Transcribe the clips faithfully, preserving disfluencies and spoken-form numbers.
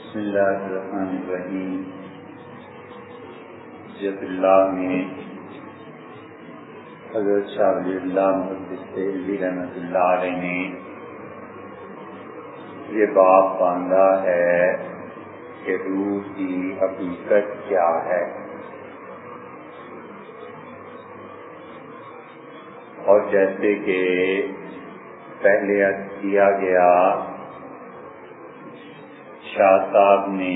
بسم اللہ الرحمن الرحیم۔ جب اللہ میں حضرت شاہ ولی اللہ محدث دہلوی رحمۃ اللہ علیہ نے یہ باب باندھا ہے کہ روح کی حقیقت کیا ہے، اور جیسے کہ پہلے عرض کیا گیا، شاہ صاحب نے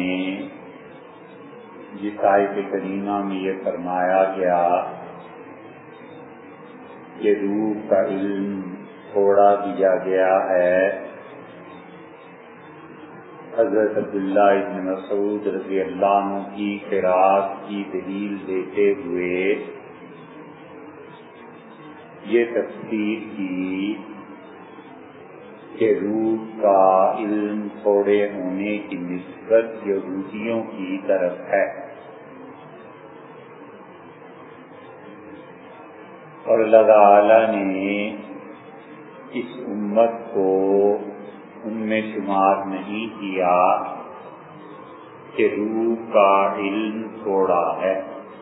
جس آیت کریمہ میں یہ فرمایا گیا کہ روح کا علم تھوڑا دیا گیا ہے، حضرت عبداللہ ابن مسعود رضی اللہ عنہ کی قرات کی دلیل دیتے ہوئے یہ تفسیر کی کہ روح کا علم تھوڑے ہونے کی نسبت یہودیوں کی طرف ہے، اور اللہ تعالیٰ نے اس امت کو ان میں شمار نہیں کیا کہ روح کا علم تھوڑا ہے،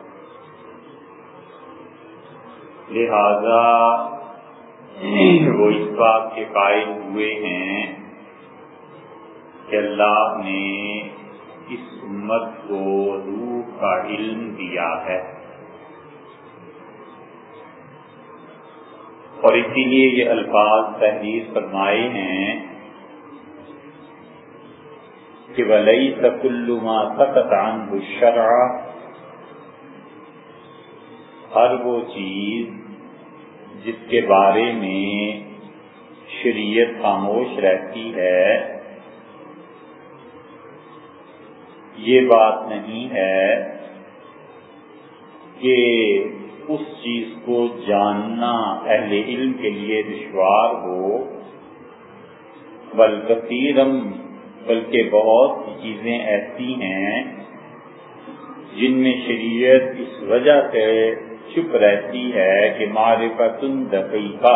لہذا وہ اس بات کے قائل ہوئے ہیں کہ اللہ نے اس امت کو روح کا علم دیا ہے، اور اسی لیے یہ الفاظ تحریر فرمائے ہیں کہ وَلَيْسَ كُلُّ مَا سَكَتَ عَنْهُ الشَّرْعُ، ہر وہ چیز جس کے بارے میں شریعت خاموش رہتی ہے، یہ بات نہیں ہے کہ اس چیز کو جاننا اہل علم کے لیے دشوار ہو، بلکثیرم بلکہ بہت سی چیزیں ایسی ہیں جن میں شریعت اس وجہ سے چپ رہتی ہے کہ معرفت دقیقہ،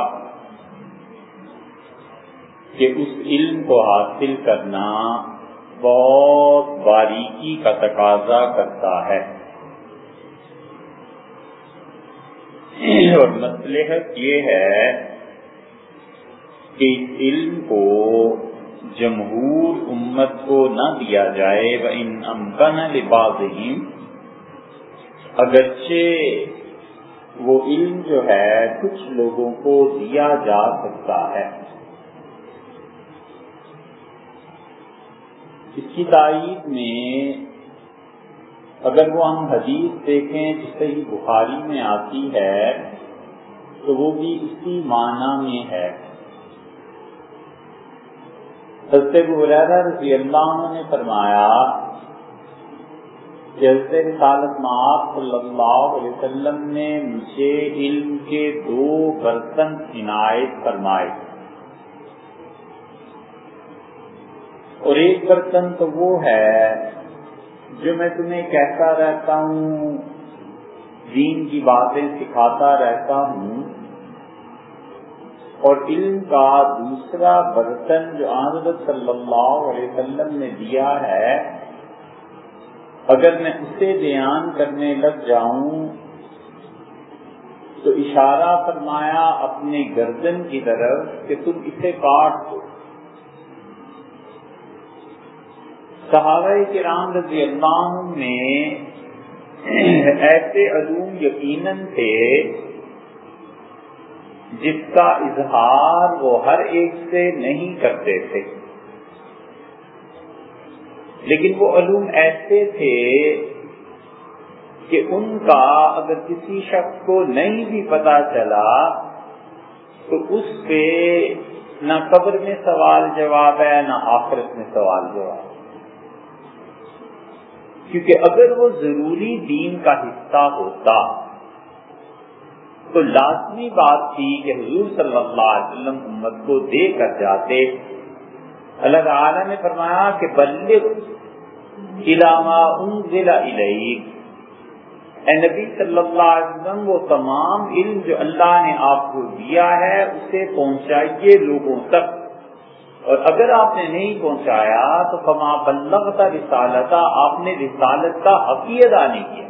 کہ اس علم کو حاصل کرنا بہت باریکی کا تقاضا کرتا ہے، اور مصلحت یہ ہے کہ اس علم کو جمہور امت کو نہ دیا جائے، وَإِنْ أَمْكَنَ لِبَعْضِهِمْ، اگرچہ وہ علم جو ہے کچھ لوگوں کو دیا جا سکتا ہے۔ اس کی تائید میں اگر وہ ہم حدیث دیکھیں جو صحیح بخاری میں آتی ہے تو وہ بھی اسی معنی میں ہے۔ حضرت ابو ہریرہ رضی اللہ عنہ نے فرمایا کہ حضرت رسالت مآب صلی اللہ علیہ وسلم نے مجھے علم کے دو برتن عنایت فرمائے، اور ایک برتن تو وہ ہے جو میں تمہیں کہتا رہتا ہوں، دین کی باتیں سکھاتا رہتا ہوں، اور علم کا دوسرا برتن جو حضرت صلی اللہ علیہ وسلم نے دیا ہے، اگر میں اسے بیان کرنے لگ جاؤں تو اشارہ فرمایا اپنے گردن کی طرف کہ تم اسے کاٹ دو۔ صحابہ کرام رضی اللہ عنہ میں ایسے علوم یقیناً تھے جس کا اظہار وہ ہر ایک سے نہیں کرتے تھے، لیکن وہ علوم ایسے تھے کہ ان کا اگر کسی شخص کو نہیں بھی پتا چلا تو اس سے نہ قبر میں سوال جواب ہے نہ آخرت میں سوال جواب، کیونکہ اگر وہ ضروری دین کا حصہ ہوتا تو لازمی بات تھی کہ حضور صلی اللہ علیہ وسلم امت کو دے کر جاتے۔ اللہ تعالیٰ نے فرمایا کہ بلغ الی ما انزل الیک، اے نبی صلی اللہ علیہ وسلم وہ تمام علم جو اللہ نے آپ کو دیا ہے اسے پہنچائیے لوگوں تک، اور اگر آپ نے نہیں پہنچایا تو فما بلغت رسالتا، آپ نے رسالت کا حق ہی ادا نہیں کیا۔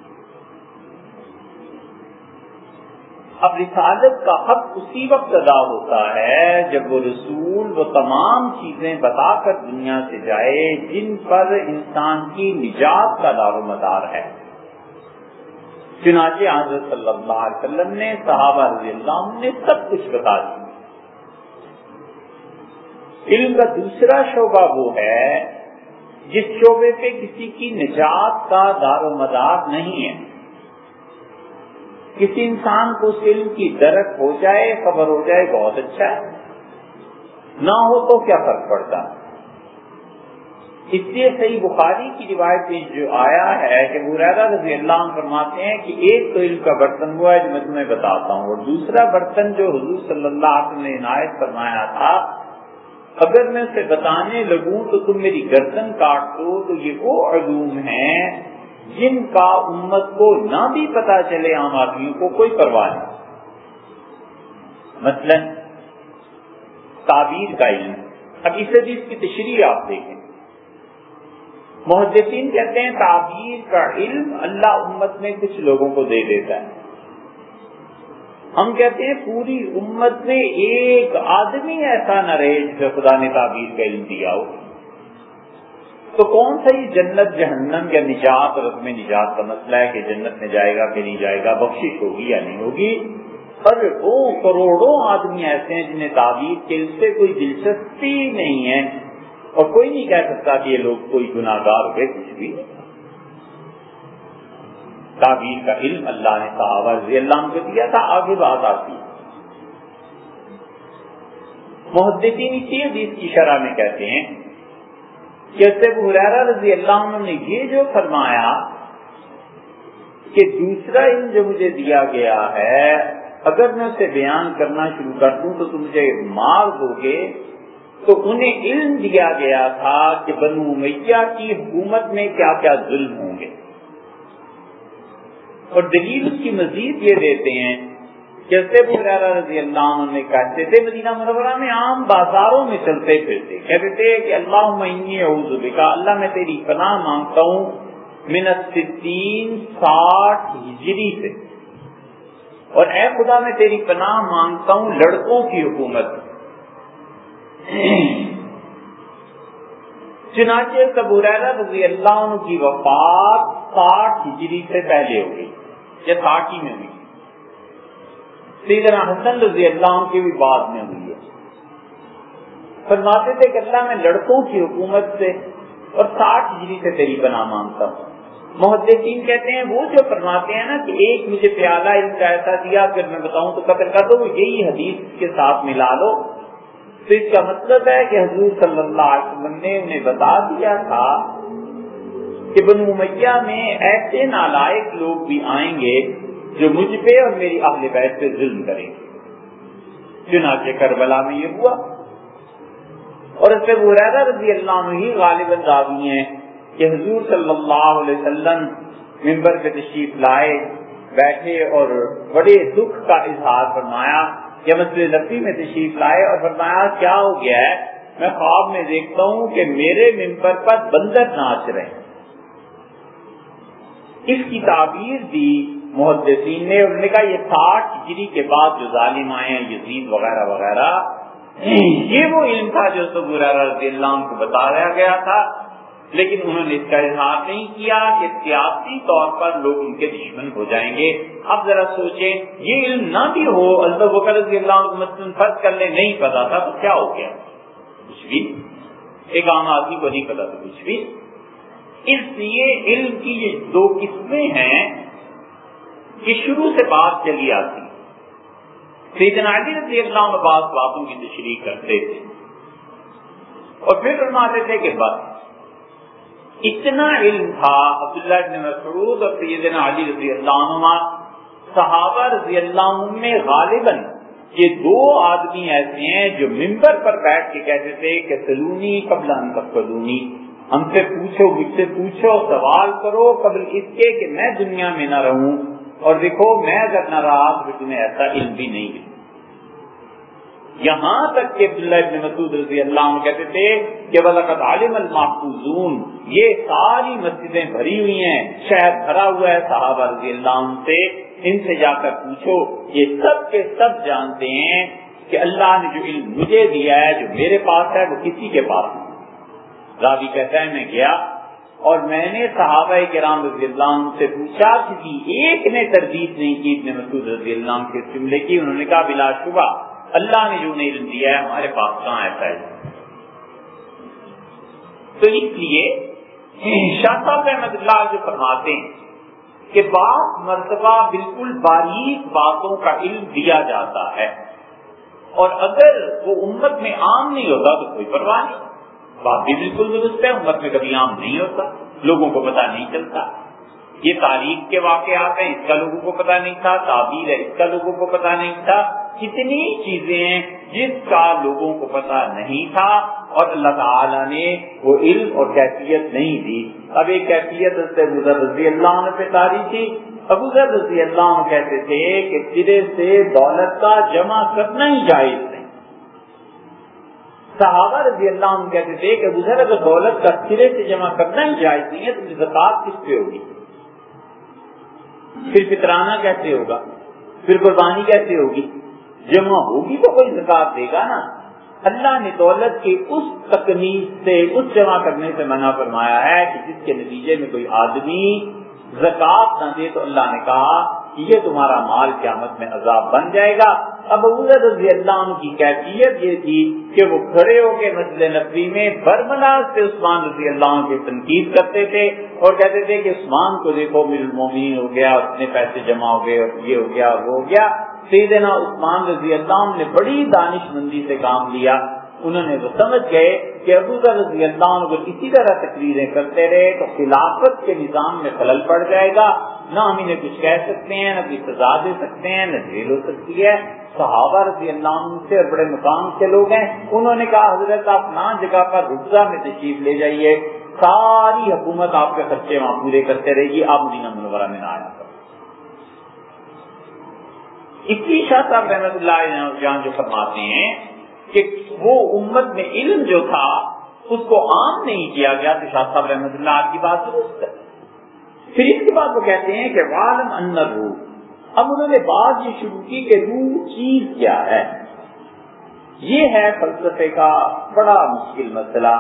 اب رسالت کا حق اسی وقت ادا ہوتا ہے جب وہ رسول وہ تمام چیزیں بتا کر دنیا سے جائے جن پر انسان کی نجات کا دار و مدار ہے۔ چنانچہ حضرت صلی اللہ علیہ وسلم نے صحابہ رضی اللہ عنہ نے سب کچھ بتا دیا۔ علم کا دوسرا شعبہ وہ ہے جس شعبے پہ کسی کی نجات کا دار و مدار نہیں ہے۔ کسی انسان کو اس علم کی درک ہو جائے، خبر ہو جائے، بہت اچھا ہے، نہ ہو تو کیا فرق پڑتا۔ اس لیے صحیح بخاری کی روایت میں جو آیا ہے کہ ابو ہریرہ رضی اللہ عنہ فرماتے ہیں کہ ایک تو علم کا برتن ہوا ہے جو میں تمہیں بتاتا ہوں، اور دوسرا برتن جو حضور صلی اللہ علیہ وسلم نے عنایت فرمایا تھا، اگر میں اسے بتانے لگوں تو تم میری گردن کاٹ دو، تو یہ وہ علوم ہیں جن کا امت کو نہ بھی پتا چلے، عام آدمیوں کو کوئی پرواہ نہیں۔ مثلا تعبیر کا علم، اب اس حدیث کی تشریح آپ دیکھیں، محدثین کہتے ہیں تعبیر کا علم اللہ امت میں کچھ لوگوں کو دے دیتا ہے۔ ہم کہتے ہیں پوری امت میں ایک آدمی ایسا نہ رہے جسے خدا نے تعبیر کا علم دیا ہو، تو کون سا یہ جنت جہنم یا نجات اور عدم نجات کا مسئلہ ہے کہ جنت میں جائے گا کہ نہیں جائے گا، بخشش ہوگی یا نہیں ہوگی۔ اربوں کروڑوں آدمی ایسے ہیں جنہیں تعبیر کے علم سے کوئی دلچسپی نہیں ہے، اور کوئی نہیں کہہ سکتا کہ یہ لوگ کوئی گناہگار ہوئے، کچھ بھی نہیں۔ تعبیر کا علم اللہ نے صحابہ رضی اللہ عنہ کو دیا تھا، آگے بات آتی ہے۔ محدثین اسی حدیث کی شرح میں کہتے ہیں کہ ابو ہریرہ رضی اللہ عنہ نے یہ جو فرمایا کہ دوسرا علم جو مجھے دیا گیا ہے اگر میں اسے بیان کرنا شروع کر دوں تو تم مجھے مار دو گے، تو انہیں علم دیا گیا تھا کہ بنو امیہ کی حکومت میں کیا کیا ظلم ہوں گے، اور دلیل اس کی مزید یہ دیتے ہیں جیسے ابو ہریرہ رضی اللہ عنہ نے کہتے تھے مدینہ منورہ میں عام بازاروں میں چلتے پھرتے کہتے تھے کہ اللہم انی اعوذ بک، اللہ میں تیری پناہ مانگتا ہوں، من الستین ساٹھ ہجری سے، اور اے خدا میں تیری پناہ مانگتا ہوں لڑکوں کی حکومت۔ چنانچہ ابو ہریرہ رضی اللہ عنہ کی وفات ساٹھ ہجری سے پہلے ہو گئی یا ساٹھ ہی میں ہوئی، سیدنا حسن رضی اللہ عنہ کی بھی بعد میں ہوئی ہے۔ فرماتے تھے کہ اللہ میں لڑکوں کی حکومت سے اور ساٹھ ہجری سے تیری پناہ مانگتا ہوں۔ محدثین کہتے ہیں وہ جو فرماتے ہیں نا کہ ایک مجھے پیالہ علم کا ایسا دیا پھر میں بتاؤں تو قتل کر دو، یہی حدیث کے ساتھ ملا لو، تو اس کا مطلب ہے کہ حضور صلی اللہ علیہ وسلم نے انہیں بتا دیا تھا کہ بنو امیہ میں ایسے نالائق لوگ بھی آئیں گے جو مجھ پہ اور میری اہل بیت پہ ظلم کریں گے۔ چنانچہ کربلا میں یہ ہوا، اور اس سے ابو ہریرہ رضی اللہ عنہ ہی غالباً راوی ہیں کہ حضور صلی اللہ علیہ وسلم منبر پہ تشریف لائے، بیٹھے اور بڑے دکھ کا اظہار فرمایا، یا مسجد نبوی میں تشریف لائے اور فرمایا کیا ہو گیا ہے، میں خواب میں دیکھتا ہوں کہ میرے منبر پر بندر ناچ رہے ہیں۔ اس کی تعبیر دی محدثین نے، انہوں نے کہا یہ ساٹھ ہجری کے بعد جو ظالم آئے ہیں یزید وغیرہ وغیرہ، یہ وہ علم تھا جو ابو ہریرہ رضی اللہ عنہ کو بتایا گیا تھا، لیکن انہوں نے اس کا اظہار نہیں کیا کہ سیاسی طور پر لوگ ان کے دشمن ہو جائیں گے۔ اب ذرا سوچیں یہ علم نہ بھی ہو، حضرت ابوبکر رضی اللہ عنہ کو مثلاً فرض کر لے نہیں پتا تھا تو کیا ہو گیا، کچھ بھی، ایک عام آدمی کو نہیں پتا تو کچھ بھی۔ اس لیے علم کی یہ دو قسمیں ہیں کہ شروع سے بات چلی آتی، سیدنا علی رضی اللہ عنہ بعض باتوں کی تشریح کرتے تھے اور پھر فرماتے تھے کہ بس اتنا علم تھا عبداللہ بن مسعود اور سیدنا علی رضی اللہ عنہ، صحابہ رضی اللہ عنہ میں غالباً یہ دو آدمی ایسے ہیں جو منبر پر بیٹھ کے کہتے تھے کہ سلونی قبل ان تسألونی، ہم سے پوچھو، مجھ سے پوچھو، سوال کرو قبل اس کے کہ میں دنیا میں نہ رہوں، اور دیکھو میں اگر نہ رہا تو تمہیں ایسا علم بھی نہیں ملے۔ یہاں تک کہ عبداللہ ابن مسعود رضی اللہ عنہ کہتے تھے کہ وَلَقَدْ عَلِمَ الْمَحْفُوظُونَ، یہ ساری مسجدیں بھری ہوئی ہیں، شہر بھرا ہوا ہے صحابہ رضی اللہ عنہ سے، ان سے جا کر پوچھو، یہ سب کے سب جانتے ہیں کہ اللہ نے جو علم مجھے دیا ہے، جو میرے پاس ہے، وہ کسی کے پاس نہیں۔ راوی کہتا ہے میں گیا اور میں نے صحابہ کرام رضی اللہ عنہ سے پوچھا، کسی ایک نے تردید نہیں کی ابن مسعود رضی اللہ عنہ کے جملے کی۔ انہوں نے کہا بلا شبہ اللہ نے جو انہیں علم دیا ہے ہمارے پاس کہاں ایسا ہے۔ تو اس لیے شاہ صاحب رحمۃ اللہ جو فرماتے ہیں کہ بعض مرتبہ بالکل باریک باتوں کا علم دیا جاتا ہے، اور اگر وہ امت میں عام نہیں ہوتا تو کوئی پرواہ نہیں، بات بھی بالکل درست ہے، امت میں کبھی عام نہیں ہوتا، لوگوں کو پتہ نہیں چلتا۔ یہ تاریخ کے واقعات ہیں، اس کا لوگوں کو پتہ نہیں تھا، تعبیر ہے اس کا لوگوں کو پتہ نہیں تھا، کتنی چیزیں ہیں جس کا لوگوں کو پتہ نہیں تھا اور اللہ تعالیٰ نے وہ علم اور کیفیت نہیں دی۔ اب ایک کیفیت ابو ذر رضی اللہ عنہ پہ تاری تھی۔ ابو ذر رضی اللہ عنہ کہتے تھے کہ سرے سے دولت کا جمع کرنا ہی جائز نہیں۔ صحابہ رضی اللہ عنہ کہتے تھے کہ ابو ذر اگر دولت کا سرے سے جمع کرنا ہی جائز نہیں ہے تو زکات کس پہ ہوگی؟ پھر فطرانہ کیسے ہوگا؟ پھر قربانی کیسے ہوگی؟ جمع ہوگی تو کوئی زکات دے گا نا۔ اللہ نے دولت کے اس تکمیل سے، اس جمع کرنے سے منع فرمایا ہے کہ جس کے نتیجے میں کوئی آدمی زکات نہ دے، تو اللہ نے کہا کہ یہ تمہارا مال قیامت میں عذاب بن جائے گا۔ اب ابو ذر رضی اللہ عنہ کی کیفیت یہ تھی کہ وہ کھڑے ہو کے مسجد نبوی میں برملاز سے عثمان رضی اللہ عنہ کی تنقید کرتے تھے اور کہتے تھے کہ عثمان کو دیکھو امیر المومنین ہو گیا، اتنے پیسے جمع ہو گئے، یہ ہو گیا وہ ہو گیا۔ سیدنا عثمان رضی اللہ عنہ نے بڑی دانش مندی سے کام لیا، انہوں نے وہ سمجھ گئے کہ ابو ذر رضی اللہ عنہ کو اسی طرح تقریریں کرتے رہے تو خلافت کے نظام میں خلل پڑ جائے گا، نہ ہم انہیں کچھ کہہ سکتے ہیں، نہ کوئی سزا دے سکتے ہیں، نہ جیل ہو سکتی ہے۔ صحابہ رضی اللہ عنہ سے اور بڑے مقام کے لوگ ہیں، انہوں نے کہا حضرت آپ نا جگہ پر ربضہ میں تشریف لے جائیے، ساری حکومت آپ کے خرچے وہاں پورے کرتے رہے گی، آپ مدینہ منورہ میں نہ آیا کریں۔ اس لیے شاہ صاحب رحمۃ اللہ جان جو فرماتے ہیں کہ وہ امت میں علم جو تھا اس کو عام نہیں کیا گیا، تو شاہ صاحب رحمۃ اللہ کی بات درست ہے۔ پھر اس کے بعد وہ کہتے ہیں کہ وَعْلَمْ أَنَّ الرُّوحَ، اب انہوں نے بات یہ شروع کی کہ روح چیز کیا ہے۔ یہ ہے فلسفے کا بڑا مشکل مسئلہ،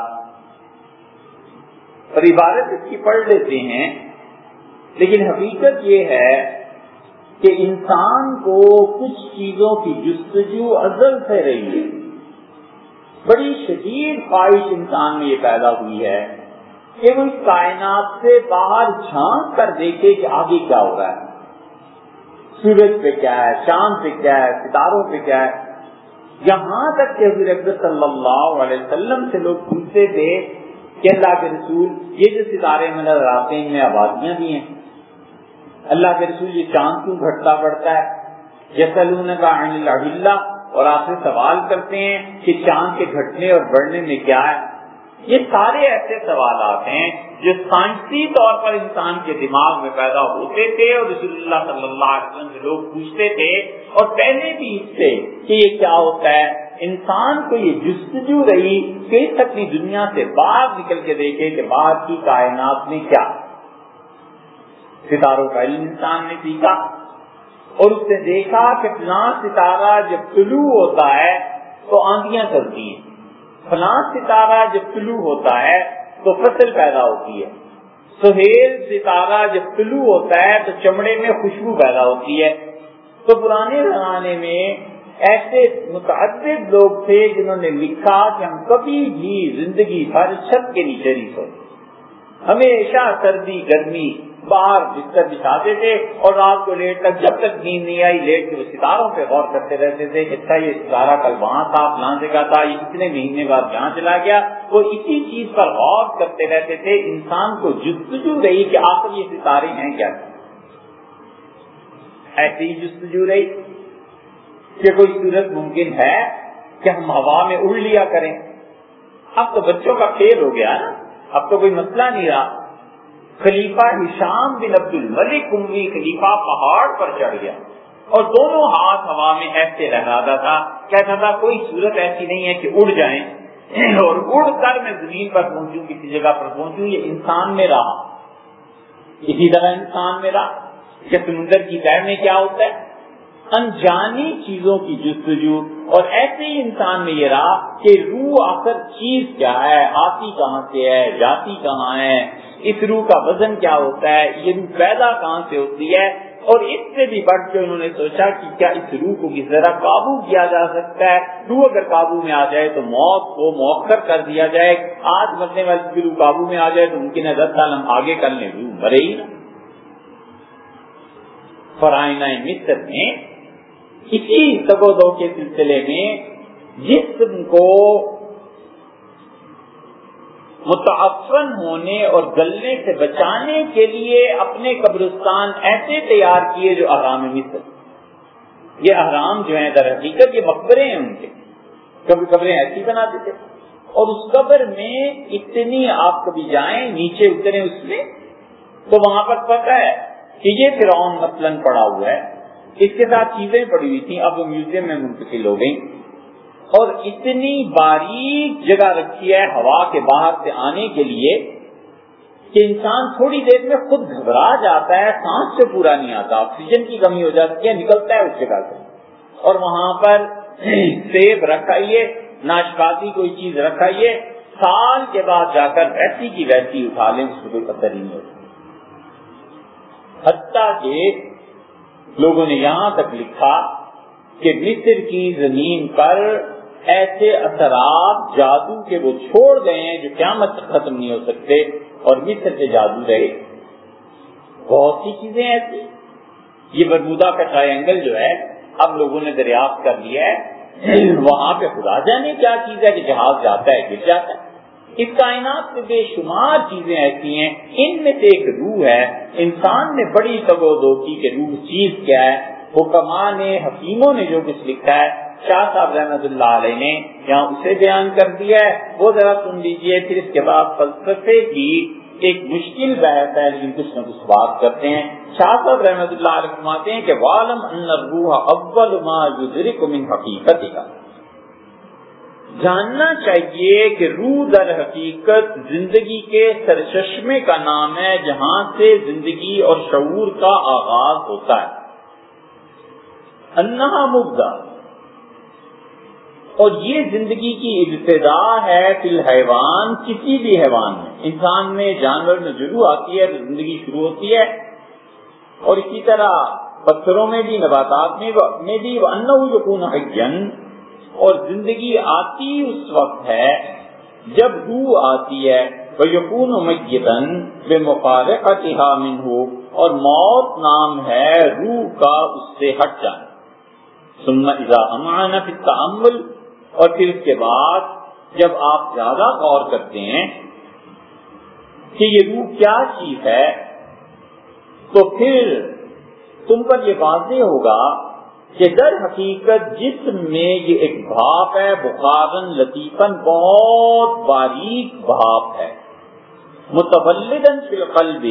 اور عبارت اس کی پڑھ لیتے ہیں، لیکن حقیقت یہ ہے کہ انسان کو کچھ چیزوں کی جستجو ازل سے رہی ہے، بڑی شدید خواہش انسان میں یہ پیدا ہوئی ہے کہ وہ اس کائنات سے باہر جھانک کر دیکھے کہ آگے کیا ہو رہا ہے، سورج پہ کیا ہے، چاند پہ کیا ہے، ستاروں پہ کیا ہے۔ یہاں تک کہ حضور اکرم صلی اللہ علیہ وسلم سے لوگ پوچھتے تھے کہ اللہ کے رسول یہ جو ستارے میں نظر آتے ہیں ان میں آبادیاں بھی ہیں، اللہ کے رسول یہ چاند کیوں گھٹتا بڑھتا ہے؟ یسألونک عن الأہلہ، اور آپ سے سوال کرتے ہیں کہ چاند کے گھٹنے اور بڑھنے میں کیا ہے۔ یہ سارے ایسے سوالات ہیں جو سائنسی طور پر انسان کے دماغ میں پیدا ہوتے تھے اور رسول اللہ صلی اللہ علیہ وسلم سے لوگ پوچھتے تھے، اور پہلے بھی اس سے کہ یہ کیا ہوتا ہے۔ انسان کو یہ جستجو رہی کہ اس اپنی دنیا سے باہر نکل کے دیکھے کہ باہر کی کائنات میں کیا۔ ستاروں کا علم انسان نے سیکھا اور اس نے دیکھا کہ فلاں ستارہ جب طلوع ہوتا ہے تو آندیاں چلتی ہیں، فلاں ستارہ جب طلوع ہوتا ہے تو فصل پیدا ہوتی ہے، سہیل ستارہ جب طلوع ہوتا ہے تو چمڑے میں خوشبو پیدا ہوتی ہے۔ تو پرانے زمانے میں ایسے متعدد لوگ تھے جنہوں نے لکھا کہ ہم کبھی بھی زندگی بھر چھت کے نیچے نہیں سوتے، ہمیشہ سردی گرمی باہر بستر بچھاتے تھے اور رات کو لیٹ تک جب تک نیند نہیں آئی لیٹ کے وہ ستاروں پہ غور کرتے رہتے تھے کہ اچھا یہ ستارہ کل وہاں تھا، فلاں جگہ تھا، یہ کتنے مہینے بعد جہاں چلا گیا۔ وہ اسی چیز پر غور کرتے رہتے تھے۔ انسان کو جستجو رہی کہ آخر یہ ستارے ہیں کیا، ایسی ہی جستجو رہی کہ کوئی صورت ممکن ہے کہ ہم ہوا میں اڑ لیا کریں۔ اب تو بچوں کا کھیل ہو گیا نا، اب تو کوئی مسئلہ نہیں رہا۔ خلیفہ ہشام بن عبد الملک اموی خلیفہ پہاڑ پر چڑھ گیا اور دونوں ہاتھ ہوا میں ایسے لہراتا تھا، کہتا تھا کوئی صورت ایسی نہیں ہے کہ اڑ جائیں اور اڑ کر میں زمین پر پہنچوں، کسی جگہ پر پہنچوں، یہ انسان میں رہا، اسی طرح انسان میں رہا کہ سمندر کی تہہ میں کیا ہوتا ہے، انجانی چیزوں کی جستجو، اور ایسے ہی انسان میں یہ رہا کہ روح آخر چیز کیا ہے، آتی کہاں سے ہے، جاتی کہاں ہے، اس روح کا وزن کیا ہوتا ہے، یہ روح پیدا کہاں سے ہوتی ہے، اور اس سے بھی بڑھ کے انہوں نے سوچا کہ کیا اس روح کو کس طرح قابو کیا جا سکتا ہے، روح اگر قابو میں آ جائے تو موت کو مؤخر کر دیا جائے، آج مرنے والی روح قابو میں آ جائے تو ممکن ہے دس سال ہم آگے کر لیں، روح مرے ہی نا۔ فرعونہ مصر میں اسی تگ و دو کے سلسلے میں جسم کو متعفن ہونے اور گلنے سے بچانے کے لیے اپنے قبرستان ایسے تیار کیے جو احرام مصر، یہ احرام جو ہیں در حقیقت یہ مقبرے ہیں ان کے، کبھی قبریں ایسی بناتے تھے، اور اس قبر میں اتنی آپ کبھی جائیں نیچے اتریں اس میں تو وہاں پر پتہ ہے کہ یہ فرعون مثلاً پڑا ہوا ہے، اس کے ساتھ چیزیں پڑی ہوئی تھیں، اب وہ میوزیم میں منتقل ہو گئی، اور اتنی باریک جگہ رکھی ہے ہوا کے باہر سے آنے کے لیے کہ انسان تھوڑی دیر میں خود گھبرا جاتا ہے، سانس سے پورا نہیں آتا، آکسیجن کی کمی ہو جاتی ہے، نکلتا ہے اس جگہ سے، اور وہاں پر سیب رکھائیے، ناشپاتی کوئی چیز رکھائیے، سال کے بعد جا کر ویسی کی ویسی اٹھا لیں، اس کو کوئی اثر ہی نہیں ہوتا۔ حتیٰ کہ لوگوں نے یہاں تک لکھا کہ مصر کی زمین پر ایسے اثرات جادو کے وہ چھوڑ گئے ہیں جو قیامت تک ختم نہیں ہو سکتے، اور مصر سے جادو رہے۔ بہت سی چیزیں ایسی، یہ برمودا کا ٹرائنگل جو ہے اب لوگوں نے دریافت کر لیا ہے، وہاں پہ خدا جانے کیا چیز ہے کہ جہاز جاتا ہے گر جاتا ہے۔ اس کائنات میں بے شمار چیزیں ایسی ہیں، ان میں سے ایک روح ہے۔ انسان نے بڑی تگ و دو کی کہ روح چیز کیا ہے، حکماء نے، حکیموں نے جو کچھ لکھا ہے، شاہ صاحب رحمۃ اللہ علیہ نے یہاں اسے بیان کر دیا ہے، وہ ذرا سن لیجئے، پھر اس کے بعد فلسفے کی ایک مشکل بحث ہے لیکن کچھ نہ کچھ بات کرتے ہیں۔ شاہ صاحب رحمۃ اللہ علیہ فرماتے ہیں کہ وَعْلَمْ أَنَّ الرُّوحَ أَوَّلُ مَا يُدْرِكُ مِنْ حَقِيقَتِهَا، جاننا چاہیے کہ روح در حقیقت زندگی کے سرچشمے کا نام ہے جہاں سے زندگی اور شعور کا آغاز ہوتا ہے۔ انہا مبدا، اور یہ زندگی کی ابتدا ہے فی الحیوان، کسی بھی حیوان میں، انسان میں، جانور میں جو روح آتی ہے تو زندگی شروع ہوتی ہے، اور اسی طرح پتھروں میں بھی، نباتات میں بھی، وَأَنَّهُ يَكُونُ حَيًّا، اور زندگی آتی اس وقت ہے جب روح آتی ہے، وَيَكُونُ مَيِّتًا بِمُفَارَقَتِهَا مِنْهُ، اور موت نام ہے روح کا اس سے ہٹ جانا۔ ثُمَّ إِذَا أَمْعَنَ فِي التَّأَمُّلِ، اور پھر اس کے بعد جب آپ زیادہ غور کرتے ہیں کہ یہ روح کیا چیز ہے، تو پھر تم پر یہ واضح ہوگا کہ در حقیقت جسم میں یہ ایک بھاپ ہے، بخارن لطیفن، بہت باریک بھاپ ہے، متولدن فی القلب،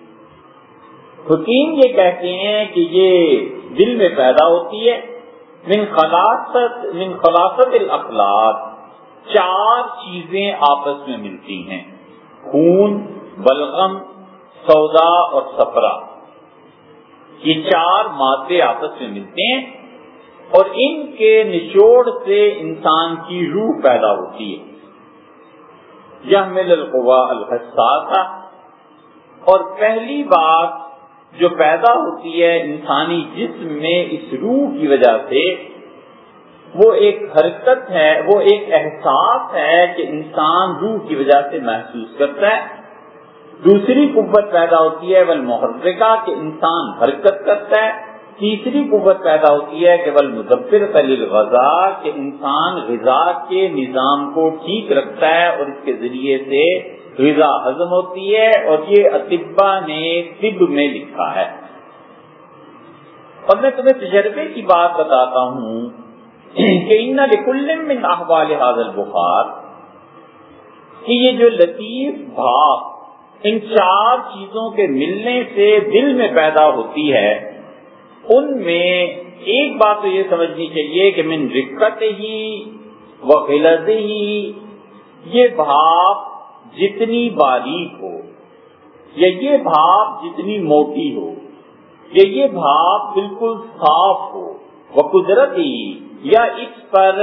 حکیم یہ کہتے ہیں کہ یہ دل میں پیدا ہوتی ہے، من خلاصت من خلاصت الاخلاق، چار چیزیں آپس میں ملتی ہیں، خون، بلغم، سودا اور صفرا، یہ چار مادے آپس میں ملتے ہیں اور ان کے نچوڑ سے انسان کی روح پیدا ہوتی ہے۔ یحمل القوا الحساسہ، اور پہلی بات جو پیدا ہوتی ہے انسانی جسم میں اس روح کی وجہ سے، وہ ایک حرکت ہے، وہ ایک احساس ہے کہ انسان روح کی وجہ سے محسوس کرتا ہے۔ دوسری قوت پیدا ہوتی ہے والمحرکہ، کہ انسان حرکت کرتا ہے۔ تیسری قوت پیدا ہوتی ہے کہ والمدبر للغذا، کہ انسان غذا کے نظام کو ٹھیک رکھتا ہے اور اس کے ذریعے سے غذا ہضم ہوتی ہے، اور یہ اطباء نے طب میں لکھا ہے۔ اور میں تمہیں تجربے کی بات بتاتا ہوں کہ ان لکل من احوال هذا البخار، کہ یہ جو لطیف بھاپ ان چار چیزوں کے ملنے سے دل میں پیدا ہوتی ہے، ان میں ایک بات تو یہ سمجھنی چاہیے کہ من رقت ہی و غلظ ہی، یہ بھاپ جتنی باریک ہو یا یہ بھاپ جتنی موٹی ہو یا یہ بھاپ بالکل صاف ہو، وہ قدرتی یا اس پر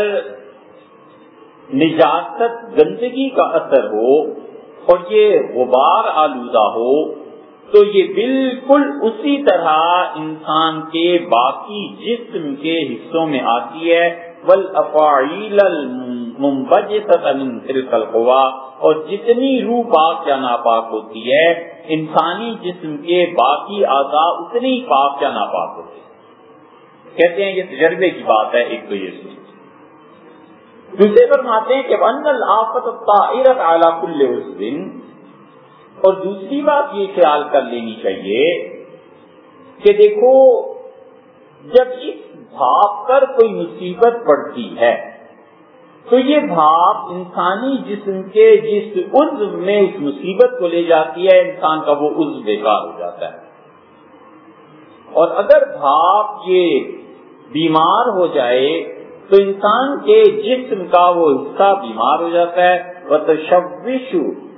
نجاست گندگی کا اثر ہو اور یہ غبار آلودہ ہو، تو یہ بالکل اسی طرح انسان کے باقی جسم کے حصوں میں آتی ہے۔ والافاعیل المنبجسۃ من تلک القوا، اور جتنی روح پاک یا ناپاک ہوتی ہے انسانی جسم کے باقی اعضاء اتنی پاک یا ناپاک ہوتے ہیں۔ کہتے ہیں یہ تجربے کی بات ہے، ایک تو یہ سنیں۔ دوسرے فرماتے ہیں کہ وَأَنَّ الْآفَةَ الطَّائِرَةَ عَلَى كُلِّ عُضْوٍ، اور دوسری بات یہ خیال کر لینی چاہیے کہ دیکھو جب اس بھاپ پر کوئی مصیبت پڑتی ہے تو یہ بھاپ انسانی جسم کے جس عضو میں اس مصیبت کو لے جاتی ہے انسان کا وہ عضو بیکار ہو جاتا ہے، اور اگر بھاپ یہ بیمار ہو جائے تو انسان کے جسم کا وہ حصہ بیمار ہو جاتا ہے۔ وَتَشَوِّشُ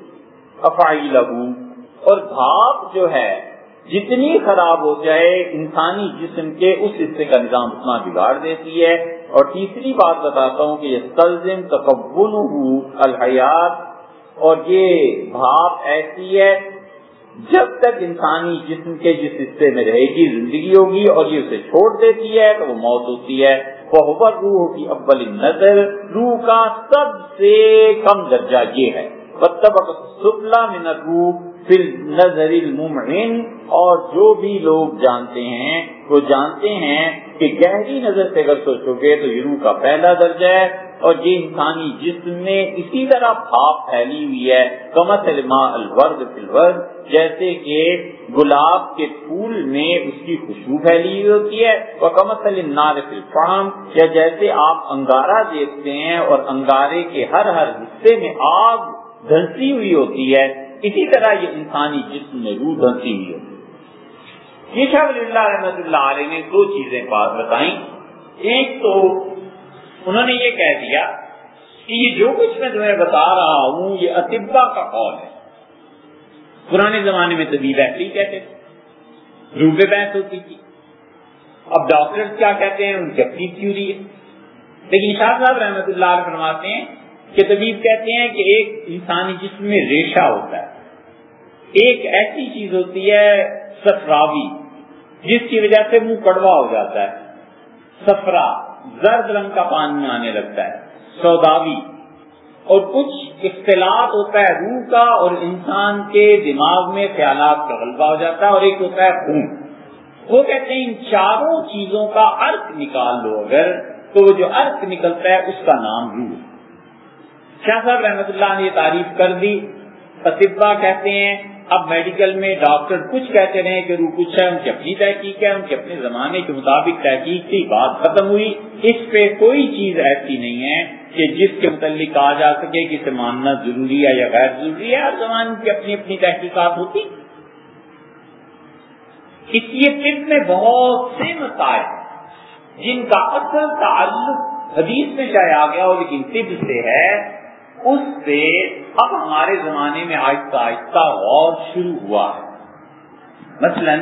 أَفْعَالَهُ، اور بھاپ جو ہے جتنی خراب ہو جائے انسانی جسم کے اس حصے کا نظام اتنا بگاڑ دیتی ہے۔ اور تیسری بات بتاتا ہوں کہ یستلزم تکونہ الحیات، اور یہ بھاپ ایسی ہے جب تک انسانی جسم کے جس حصے میں رہے گی زندگی ہوگی، اور یہ اسے چھوڑ دیتی ہے تو وہ موت ہوتی ہے۔ وَهُوَ الرُّوحُ فِي أَوَّلِ النَّظْرِ، روح کا سب سے کم درجہ یہ ہے۔ وَالطَّبَقَةُ السُّفْلَىٰ مِنَ الرُّوحِ فِي النَّظْرِ الْمُمْعِنِ، اور جو بھی لوگ جانتے ہیں وہ جانتے ہیں کہ گہری نظر سے اگر سوچو گے تو یہ روح کا پہلا درجہ ہے، اور یہ انسانی جسم میں اسی طرح بھاپ پھیلی ہوئی ہے۔ کمثل ماء الورد فی الورد، جیسے کہ گلاب کے پھول میں اس کی خوشبو پھیلی ہوئی ہوتی ہے۔ وکمثل النار فی الفحم، یا جیسے آپ انگارہ دیکھتے ہیں اور انگارے کے ہر ہر حصے میں آگ دھنسی ہوئی ہوتی ہے، اسی طرح یہ انسانی جسم میں روح دھنسی ہوئی ہوتی ہے۔ یہ شاہ ولی اللہ رحمۃ اللہ علیہ نے دو چیزیں بات بتائیں۔ ایک تو انہوں نے یہ کہہ دیا کہ یہ جو کچھ میں تمہیں بتا رہا ہوں یہ اطباء کا قول ہے۔ پرانے زمانے میں طبیب ایسے کہتے تھے، روح پہ بحث ہوتی تھی، اب ڈاکٹر کیا کہتے ہیں ان کی اپنی تھیوری ہے۔ لیکن شاہ صاحب رحمۃ اللہ علیہ فرماتے ہیں کہ طبیب کہتے ہیں کہ ایک انسانی جسم میں ریشہ ہوتا ہے، ایک ایسی چیز ہوتی ہے صفراوی جس کی وجہ سے منہ کڑوا ہو جاتا ہے، صفرا زرد رنگ کا پانی آنے لگتا ہے، سوداوی، اور کچھ اختلاط ہوتا ہے روح کا اور انسان کے دماغ میں خیالات کا غلبہ ہو جاتا ہے، اور ایک ہوتا ہے خون۔ وہ کہتے ہیں ان چاروں چیزوں کا ارک نکال لو اگر تو وہ جو ارک نکلتا ہے اس کا نام روح۔ شاہ صاحب رحمۃ اللہ نے یہ تعریف کر دی۔ اطباء کہتے ہیں اب میڈیکل میں ڈاکٹر کچھ کہتے رہے کہ روح کچھ ہے، ان کی اپنی تحقیق ہے، ان کے اپنے زمانے کے مطابق تحقیق تھی، بات ختم ہوئی۔ اس پہ کوئی چیز ایسی نہیں ہے کہ جس کے متعلق کہا جا سکے کہ اسے ماننا ضروری ہے یا غیر ضروری ہے، ہر زمانے کی اپنی اپنی تحقیقات ہوتی۔ اس لیے طب میں بہت سے مسائل جن کا اصل تعلق حدیث میں شاید آ گیا ہو لیکن طب سے ہے، اس سے اب ہمارے زمانے میں آہستہ آہستہ غور شروع ہوا ہے۔ مثلا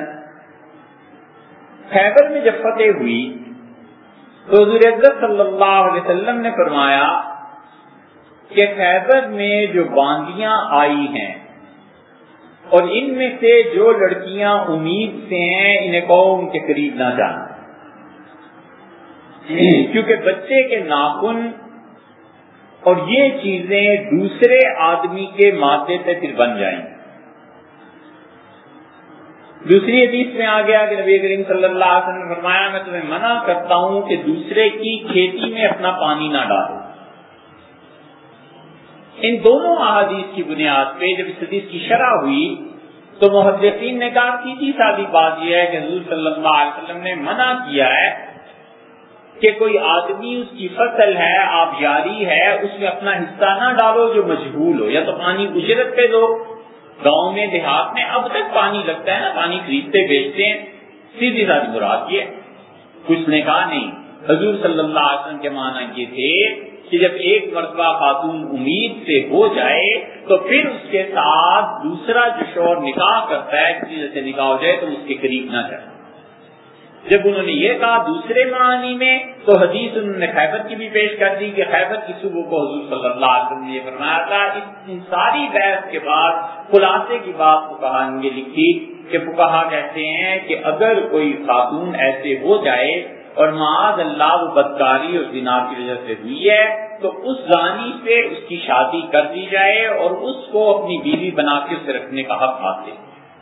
خیبر میں جب فتح ہوئی تو حضور اکرم صلی اللہ علیہ وسلم نے فرمایا کہ خیبر میں جو باندیاں آئی ہیں اور ان میں سے جو لڑکیاں امید سے ہیں انہیں کہو ان کے قریب نہ جانا، کیونکہ بچے کے ناخن اور یہ چیزیں دوسرے آدمی کے مادے سے پھر بن جائیں۔ دوسری حدیث میں آ گیا کہ نبی کریم صلی اللہ علیہ وسلم نے فرمایا میں تمہیں منع کرتا ہوں کہ دوسرے کی کھیتی میں اپنا پانی نہ ڈالو۔ ان دونوں احادیث کی بنیاد پہ جب اس حدیث کی شرح ہوئی تو محدثین نے کہا سیدھی سادی بات یہ ہے کہ حضور صلی اللہ علیہ وسلم نے منع کیا ہے کہ کوئی آدمی اس کی فصل ہے آبیاری ہے اس میں اپنا حصہ نہ ڈالو جو مجہول ہو، یا تو پانی اجرت پہ دو۔ گاؤں میں دیہات میں اب تک پانی لگتا ہے نا، پانی خریدتے بیچتے ہیں، سیدھی سادی مراد یہ۔ کچھ نے کہا نہیں، حضور صلی اللہ علیہ وسلم کے معنی یہ تھے کہ جب ایک مرتبہ خاتون امید سے ہو جائے تو پھر اس کے ساتھ دوسرا جو شوہر نکاح کرتا ہے کسی سے نکاح ہو جائے تو اس کے قریب نہ جائے۔ جب انہوں نے یہ کہا دوسرے معنی میں تو حدیث انہوں نے خیبر کی بھی پیش کر دی کہ خیبر کی صبح کو حضور صلی اللہ علیہ وسلم نے یہ فرمایا تھا۔ ان ساری بحث کے بعد خلاصے کی بات فقہا نے لکھی کہ فقہا کہتے ہیں کہ اگر کوئی خاتون ایسے ہو جائے اور معاذ اللہ وہ بدکاری اور زنا کی وجہ سے ہوئی ہے تو اس زانی سے اس کی شادی کر دی جائے اور اس کو اپنی بیوی بنا کے اسے رکھنے کا حق حاصل۔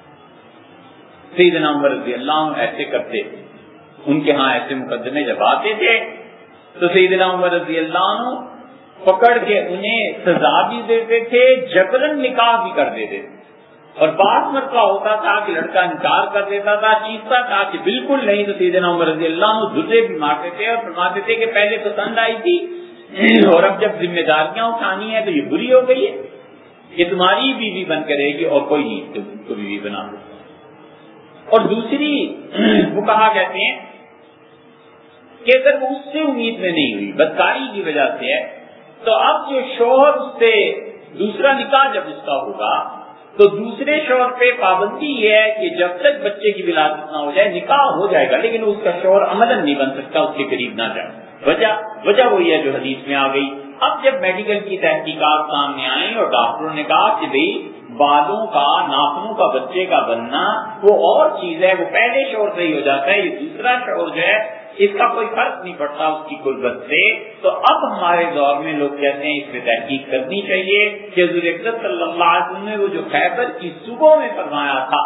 سیدنا عمر رضی اللہ عنہ ایسے کرتے، ان کے ہاں ایسے مقدمے جب آتے تھے تو سیدنا عمر رضی اللہ عنہ پکڑ کے انہیں سزا بھی دیتے تھے، جبرن نکاح بھی کر دیتے تھے، اور بعض مرتبہ ہوتا تھا کہ لڑکا انکار کر دیتا تھا، چیختا تھا کہ بالکل نہیں، تو سیدنا عمر رضی اللہ عنہ ضرے بھی مارتے تھے اور فرماتے تھے کہ پہلے پسند آئی تھی اور اب جب ذمہ داریاں اٹھانی ہے تو یہ بری ہو گئی ہے، یہ تمہاری بیوی بن کے رہے گی اور کوئی نہیں تم کو بیوی بنا دو۔ اور دوسری وہ کہا کہتے ہیں کہ اگر وہ اس سے امید میں نہیں ہوئی، بدکاری کی وجہ سے ہے، تو اب جو شوہر اس سے دوسرا نکاح جب اس کا ہوگا تو دوسرے شوہر پہ پابندی یہ ہے کہ جب تک بچے کی ولادت نہ ہو جائے نکاح ہو جائے گا لیکن اس کا شوہر عملاً نہیں بن سکتا، اس کے قریب نہ جائے۔ وجہ وجہ وہی ہے جو حدیث میں آ گئی۔ اب جب میڈیکل کی تحقیقات سامنے آئیں اور ڈاکٹروں نے کہا کہ بھئی بالوں کا، ناخنوں کا بچے کا بننا وہ اور چیز ہے، وہ پہلے شوہر سے ہی ہو جاتا ہے، یہ دوسرا شوہر جو ہے اس کا کوئی فرق نہیں پڑتا اس کی قربت سے، تو اب ہمارے دور میں لوگ کہتے ہیں اس پہ تحقیق کرنی چاہیے کہ حضور اکرم صلی اللہ علیہ وسلم نے وہ جو خیبر کی صبح میں فرمایا تھا،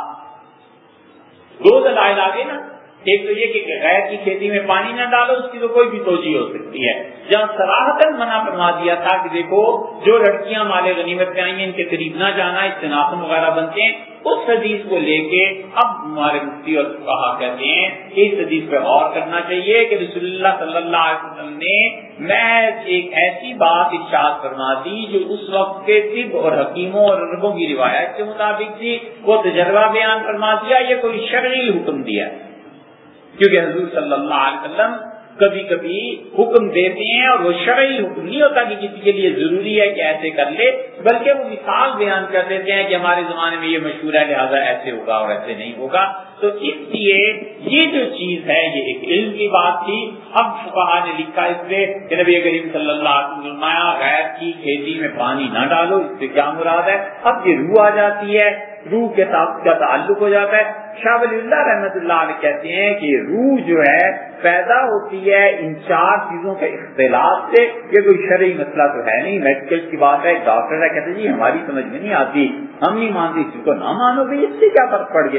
دو دلائل آگے نا، ایک تو یہ کہ غیر کی کھیتی میں پانی نہ ڈالو، اس کی تو کوئی بھی توجہ ہو سکتی ہے، جہاں صراحتاً منع فرما دیا تھا کہ دیکھو جو لڑکیاں مال غنیمت میں آئی ہیں ان کے قریب نہ جانا، اس سے ناخن وغیرہ بنتے ہیں، اس حدیث کو لے کے اب ہمارے مفتی اور کہا کہتے ہیں کہ اس حدیث پہ غور کرنا چاہیے کہ رسول اللہ صلی اللہ علیہ وسلم نے محض ایک ایسی بات ارشاد فرما دی جو اس وقت کے طب اور حکیموں اور عربوں کی روایت کے مطابق تھی، وہ تجربہ بیان فرما دیا، یہ کوئی شرعی حکم دیا، کیونکہ حضور صلی اللہ علیہ وسلم کبھی کبھی حکم دیتے ہیں اور وہ شرعی حکم نہیں ہوتا کہ کسی کے لیے ضروری ہے کہ ایسے کر لے، بلکہ وہ مثال بیان کر دیتے ہیں کہ ہمارے زمانے میں یہ مشہور ہے لہذا ایسے ہوگا اور ایسے نہیں ہوگا۔ تو اس لیے یہ جو چیز ہے یہ ایک علم کی بات تھی۔ اب فقہا نے لکھا اس پہ کہ نبی کریم صلی اللہ علیہ وسلم فرمایا غیر کی کھیتی میں پانی نہ ڈالو، اس سے کیا مراد ہے؟ اب یہ روح آ جاتی ہے، روح کے ساتھ کا تعلق ہو جاتا ہے۔ شاہ ولی اللہ رحمۃ اللہ علیہ کہتے ہیں کہ روح جو ہے پیدا ہوتی ہے ان چار چیزوں کے اختلاف سے، یہ کوئی شرعی مسئلہ تو ہے نہیں، میڈیکل کی بات ہے، ڈاکٹر ہے کہتے جی ہماری سمجھ میں نہیں آتی، ہم نہیں مانتے، اس کو نہ مانو گے، اس سے کیا فرق پڑ گیا؟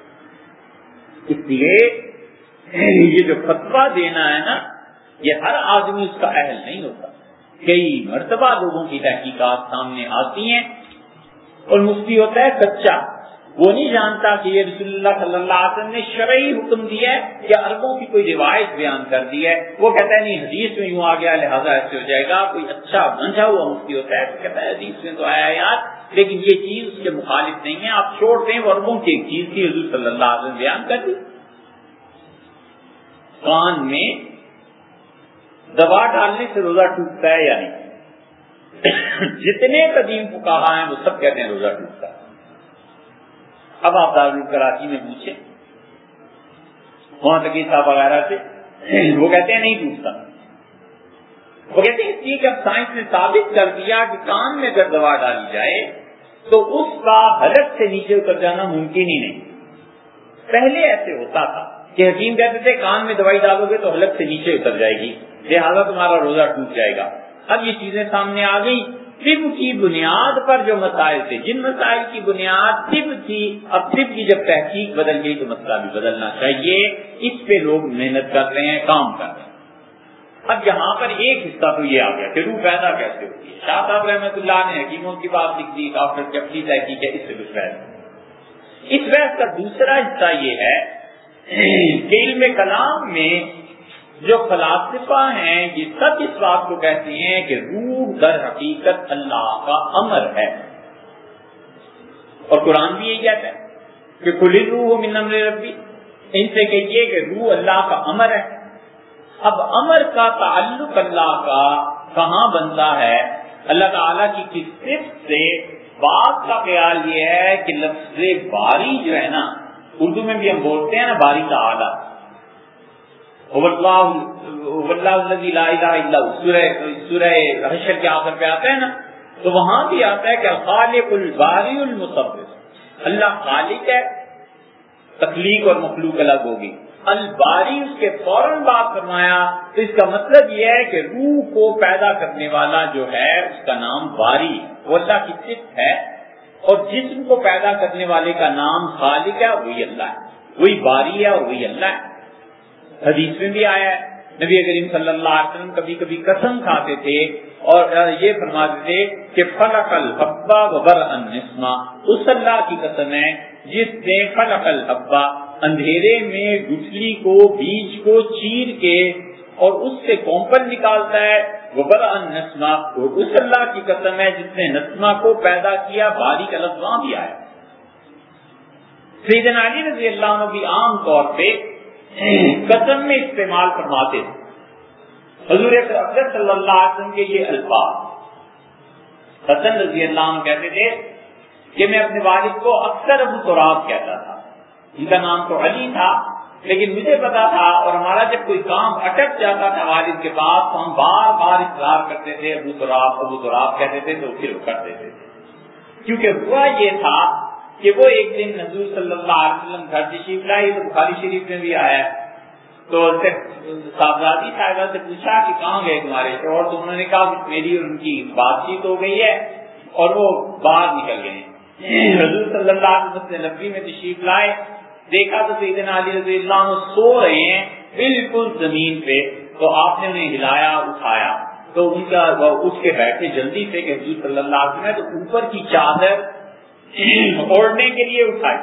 اس لیے یہ جو فتویٰ دینا ہے نا یہ ہر آدمی اس کا اہل نہیں ہوتا، کئی مرتبہ لوگوں کی تحقیقات سامنے آتی ہیں اور مفتی ہوتا ہے کچا، وہ نہیں جانتا کہ یہ رسول اللہ صلی اللہ علیہ وسلم نے شرعی حکم دیا ہے یا عربوں کی کوئی روایت بیان کر دی ہے، وہ کہتا ہے نہیں حدیث میں یوں آ گیا لہذا ایسے ہو جائے گا۔ کوئی اچھا بنجا ہوا مفتی ہوتا ہے تو کہتا ہے حدیث میں تو آیا یار لیکن یہ چیز اس کے مخالف نہیں ہے، آپ چھوڑ دیں، وہ عربوں کی ایک چیز تھی حضور صلی اللہ علیہ وسلم بیان کر دی۔ کان میں دوا ڈالنے سے روزہ ٹوٹتا ہے یا نہیں؟ جتنے قدیم فقہا ہیں وہ سب کہتے ہیں روزہ ٹوٹتا ہے۔ اب آپ دارال کراچی میں پوچھیں وہاں تک صاحب وغیرہ سے، وہ کہتے ہیں نہیں ٹوٹتا، وہ کہتے ہیں اس لیے کہ اب سائنس نے ثابت کر دیا کہ کان میں اگر دوا ڈالی جائے تو اس کا حلق سے نیچے اتر جانا ممکن ہی نہیں۔ پہلے ایسے ہوتا تھا کہ حکیم کہتے تھے کان میں دوائی ڈالو گے تو حلق سے نیچے اتر جائے گی لہٰذا تمہارا روزہ ٹوٹ جائے گا۔ اب یہ چیزیں سامنے آ گئی، طب کی بنیاد پر جو مسائل تھے، جن مسائل کی بنیاد طب تھی، اب طب کی جب تحقیق بدل گئی تو مسئلہ بھی بدلنا چاہیے، اس پہ لوگ محنت کر رہے ہیں، کام کر رہے ہیں۔ اب یہاں پر ایک حصہ تو یہ آ گیا کہ روح پیدا کیسے ہوتی ہے، شاہ صاحب رحمۃ اللہ نے حکیموں کی بات لکھ دی، ڈاکٹر کی اپنی تحقیق ہے، اس سے کچھ بحث۔ اس بحث کا دوسرا حصہ یہ ہے کہ علم کلام میں جو فلاسفہ ہیں یہ سب اس بات کو کہتے ہیں کہ روح در حقیقت اللہ کا امر ہے، اور قرآن بھی یہی کہتا ہے کہ کل روح من امر ربی، ان سے کہیے کہ روح اللہ کا امر ہے۔ اب امر کا تعلق اللہ کا کہاں بنتا ہے؟ اللہ تعالیٰ کی کس صفت سے؟ بات کا خیال یہ ہے کہ لفظ باری جو ہے نا، اردو میں بھی ہم بولتے ہیں نا باری تعالیٰ، سورہ حشر کے آخر پہ آتا ہے نا، تو وہاں بھی آتا ہے کہ خالق الباری المصور، اللہ خالق ہے، تخلیق اور مخلوق الگ ہوگی، الباری اس کے فوراً بات فرمایا، تو اس کا مطلب یہ ہے کہ روح کو پیدا کرنے والا جو ہے اس کا نام باری، وہ اللہ کی صفت ہے، اور جسم کو پیدا کرنے والے کا نام خالق ہے، وہی اللہ ہے، وہی باری ہے اور وہی اللہ ہے۔ حدیث میں بھی آیا ہے، نبی کریم صلی اللہ علیہ وسلم کبھی کبھی قسم کھاتے تھے اور یہ فرماتے تھے کہ خلق الحبہ وبرأ النسمہ، اس اللہ کی قسم ہے جس نے خلق الحبہ، اندھیرے میں گٹھلی کو، بیج کو چیر کے اور اس سے کونپل نکالتا ہے، وبرأ النسمہ، اور اس اللہ کی قسم ہے جس نے نسمہ کو پیدا کیا، باری کا لفظ وہاں بھی آیا۔ سیدنا علی رضی اللہ عنہ بھی عام طور پہ قسم میں استعمال فرماتے تھے۔ حضور اکرم صلی اللہ علیہ وسلم کے یہ الفاظ، حسن رضی اللہ عنہ کہتے تھے کہ میں اپنے والد کو اکثر ابو تراب کہتا تھا، ان کا نام تو علی تھا، لیکن مجھے پتا تھا، اور ہمارا جب کوئی کام اٹک جاتا تھا والد کے پاس تو ہم بار بار اقرار کرتے تھے ابو تراب ابو تراب کہتے تھے، تو پھر کر دیتے تھے، کیونکہ ہوا یہ تھا کہ وہ ایک دن حضور صلی اللہ علیہ وسلم گھر تشریف لائے، تو بخاری شریف میں بھی آیا، تو صاحبزادی صاحبہ سے پوچھا کہ کہاں گئے تمہارے شوہر؟ تو انہوں نے کہا کہ میری اور ان کی بات چیت ہو گئی ہے اور وہ باہر نکل گئے۔ حضور صلی اللہ علیہ وسلم نبی میں تشریف لائے، دیکھا تو سیدنا علی رضی اللہ عنہ سو رہے ہیں بالکل زمین پہ، تو آپ نے انہیں ہلایا، اٹھایا، تو ان کا اٹھ کے بیٹھے جلدی سے کہ حضور صلی اللہ علیہ وسلم تو اوپر کی چادر اوڑھنے کے لیے اٹھائی۔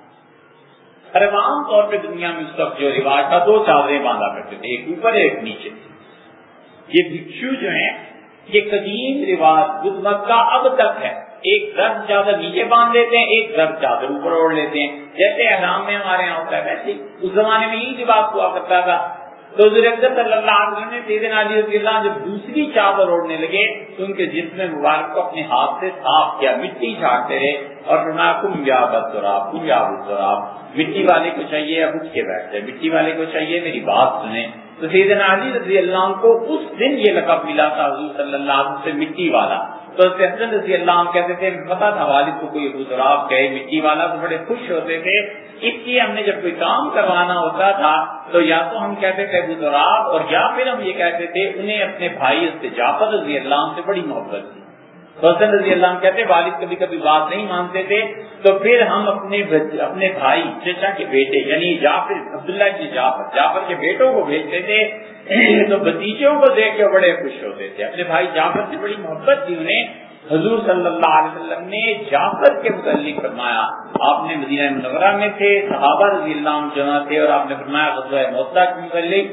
ارے عام طور پہ دنیا میں اس وقت جو رواج تھا، دو چادریں باندھا کرتے تھے، ایک اوپر ایک نیچے۔ یہ بھکشو جو ہیں یہ قدیم رواج بدھ مت کا اب تک ہے، ایک درد چادر نیچے باندھ لیتے ہیں، ایک درد چادر اوپر اوڑھ لیتے ہیں، جیسے احرام میں ہمارے یہاں ہوتا ہے ویسے اس زمانے میں یہی رواج ہوا کرتا تھا۔ تو حضور اکرم صلی اللہ علیہ وسلم نے سیدنا علی رضی اللہ جب دوسری چادر اوڑھنے لگے تو ان کے جسم مبارک کو اپنے ہاتھ سے صاف کیا، مٹی جھاڑتے رہے اور فرمایا کم یا بدتراب، کم یا بدتراب، مٹی والے کو چاہیے اب اٹھ کے بیٹھ جائے، مٹی والے کو چاہیے میری بات سنیں۔ تو سیدنا علی رضی اللہ عنہ کو اس دن یہ لقب ملا تھا حضور صلی اللہ علیہ وسلم سے مٹی والا۔ تو حسن رضی اللہ عنہ کہتے تھے پتا تھا والد کو کوئی ابو تراب کہے مٹی والا تو بڑے خوش ہوتے تھے، اس لیے ہم نے جب کوئی کام کروانا ہوتا تھا تو یا تو ہم کہتے تھے ابو تراب، اور یا پھر ہم یہ کہتے تھے انہیں اپنے بھائی سے جعفر رضی اللہ عنہ سے بڑی محبت تھی۔ حسن رضی اللہ عنہ کہتے والد کبھی کبھی بات نہیں مانتے تھے تو پھر ہم اپنے اپنے بھائی چچا کے بیٹے یعنی جعفر عبداللہ کے جعفر جعفر کے بیٹوں کو بھیجتے تھے، تو بھتیجوں کو دیکھ کے بڑے خوش ہوتے تھے، اپنے بھائی جعفر سے بڑی محبت تھی انہیں۔ حضور صلی اللہ علیہ وسلم نے جعفر کے متعلق فرمایا، آپ نے مدینہ منورہ میں تھے، صحابہ رضی اللہ عنہ جمع تھے، اور آپ نے فرمایا غزوہ موطا کے متعلق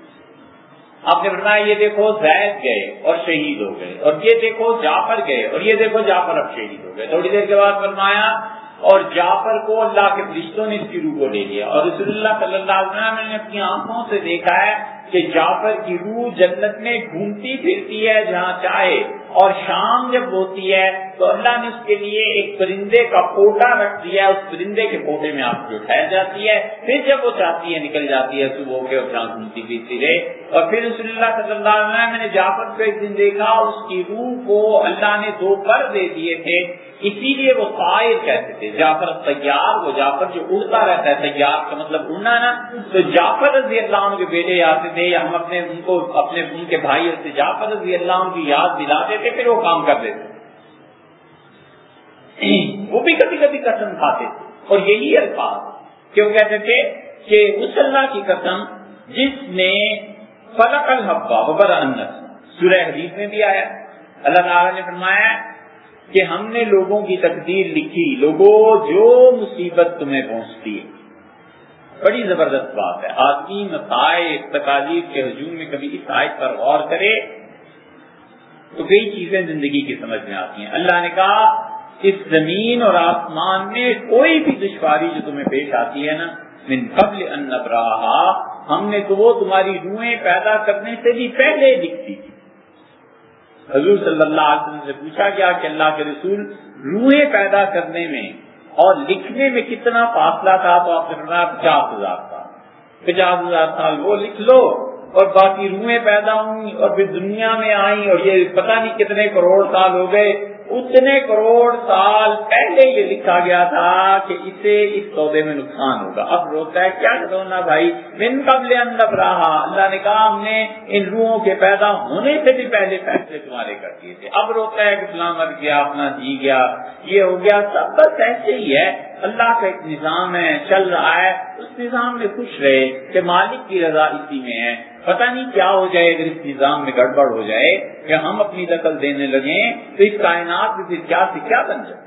آپ نے فرمایا یہ دیکھو زید گئے اور شہید ہو گئے، اور یہ دیکھو جعفر گئے اور یہ دیکھو جعفر اب شہید ہو گئے۔ تھوڑی دیر کے بعد فرمایا اور جعفر کو اللہ کے فرشتوں نے اس کی روح کو لے لیا، اور رسول اللہ صلی اللہ علیہ وسلم نے اپنی آنکھوں سے دیکھا ہے کہ جعفر کی روح جنت میں گھومتی پھرتی ہے جہاں چاہے، اور شام جب ہوتی ہے تو اللہ نے اس کے لیے ایک پرندے کا پوٹا رکھ دیا، اس پرندے کے پوٹے میں آپ جو ٹھہر جاتی ہے، پھر جب وہ چاہتی ہے نکل جاتی ہے صبح کے، اور جہاں گھومتی پھرتی رہے۔ اور پھر رسول اللہ صلی اللہ علیہ وسلم نے جعفر کو ایک دن دیکھا، اس کی روح کو اللہ نے دو پر دے دیے تھے، اسی لیے وہ طائر کہتے تھے، جعفر طیار، وہ جعفر جو اڑتا رہتا ہے، طیار کا مطلب اڑنا نا۔ تو جعفر رضی اللہ عنہ کے بیٹے آتے تھے یا ہم اپنے ان کو اپنے ان کے بھائی سے جعفر رضی اللہ عنہ کی یاد دلاتے تھے، پھر وہ کام کر دیتے، وہ بھی کبھی کبھی قسم کھاتے تھے، اور یہی الفاظ کیوں کہتے تھے کہ اس اللہ کی قسم جس نے خلق الحبہ وبرأ النسمہ، سورہ حدیث میں بھی آیا، اللہ تعالیٰ نے فرمایا کہ ہم نے لوگوں کی تقدیر لکھی، لوگوں جو مصیبت تمہیں پہنچتی ہے۔ بڑی زبردست بات ہے، آدمی مسائل تکالیف کے ہجوم میں کبھی اس آیت پر غور کرے تو کئی چیزیں زندگی کی سمجھ میں آتی ہیں۔ اللہ نے کہا اس زمین اور آسمان میں کوئی بھی دشواری جو تمہیں پیش آتی ہے نا، من قبل ان نبرأها، ہم نے تو وہ تمہاری روحیں پیدا کرنے سے بھی پہلے لکھ دی تھی۔ حضور صلی اللہ علیہ وسلم سے پوچھا گیا کہ اللہ کے رسول روحیں پیدا کرنے میں اور لکھنے میں کتنا فاصلہ تھا؟ تو آپ نے فرمایا پچاس ہزار سال پچاس ہزار سال وہ لکھ لو اور باقی روحیں پیدا ہوئی اور پھر دنیا میں آئیں اور یہ پتہ نہیں کتنے کروڑ سال ہو گئے، اتنے کروڑ سال پہلے یہ لکھا گیا تھا کہ اسے اس سودے میں نقصان ہوگا۔ اب روتا ہے کیا رونا بھائی؟ من قبل ان نبرأها، اللہ نے کہا ہم نے ان روحوں کے پیدا ہونے سے بھی پہلے فیصلے تمہارے کر دیے تھے۔ اب روتا ہے کہ فلاں مر گیا، اپنا جی گیا، یہ ہو گیا، سب بس ایسے ہی ہے۔ اللہ کا ایک نظام ہے، چل رہا ہے، اس نظام میں خوش رہے کہ مالک کی رضا اسی میں ہے۔ پتہ نہیں کیا ہو جائے اگر اس نظام میں گڑبڑ ہو جائے کہ ہم اپنی دخل دینے لگیں تو اس کائنات میں پھر کیا سے کیا بن جائے۔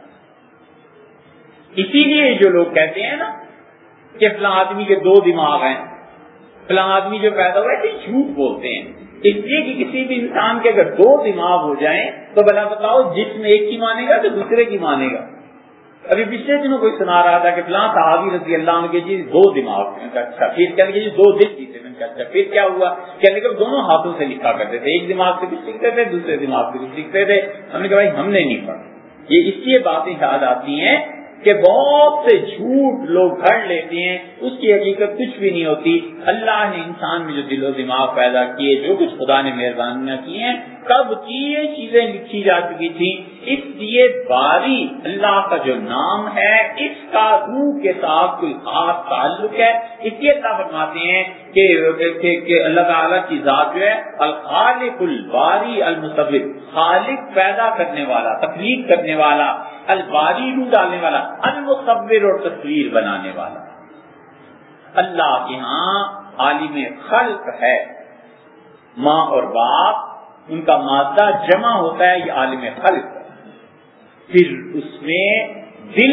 اسی لیے جو لوگ کہتے ہیں نا کہ فلاں آدمی کے دو دماغ ہیں، فلاں آدمی جو پیدا ہوا ہے، جھوٹ بولتے ہیں۔ اس لیے کہ کسی بھی انسان کے اگر دو دماغ ہو جائیں تو بھلا بتاؤ جس میں ایک کی مانے گا تو دوسرے کی مانے گا۔ ابھی پچھلے دنوں کوئی سنا رہا تھا کہ فلاں صحابی رضی اللہ عنہ کے جی دو دماغ تھے، اچھا پھر کہنے کے جی دو دل بھی تھے، اچھا پھر کیا ہوا؟ کہنے کے دونوں ہاتھوں سے لکھا کرتے تھے، ایک دماغ سے کچھ لکھتے تھے، دوسرے دماغ سے کچھ لکھتے تھے۔ ہم نے کہا بھائی ہم نے نہیں پڑھا۔ یہ اس لیے باتیں یاد آتی ہیں کہ بہت سے جھوٹ لوگ گھڑ لیتے ہیں، اس کی حقیقت کچھ بھی نہیں ہوتی۔ اللہ نے انسان میں جو دل و دماغ پیدا کیے، جو کچھ خدا نے مہربانیاں کی ہیں، کب کی یہ چیزیں لکھی جا چکی تھی۔ اس لیے باری اللہ کا جو نام ہے اس کا روح کے ساتھ کوئی خاص تعلق ہے۔ اس لیے اللہ فرماتے ہیں کہ, کہ, کہ اللہ تعالیٰ کی ذات جو ہے الخالق الباری المصور، خالق پیدا کرنے والا، تخلیق کرنے والا، الباری روح ڈالنے والا، المصور اور تصویر بنانے والا۔ اللہ کے ہاں عالم خلق ہے، ماں اور باپ ان کا مادہ جمع ہوتا ہے، یہ عالم خلق۔ پھر اس میں دل،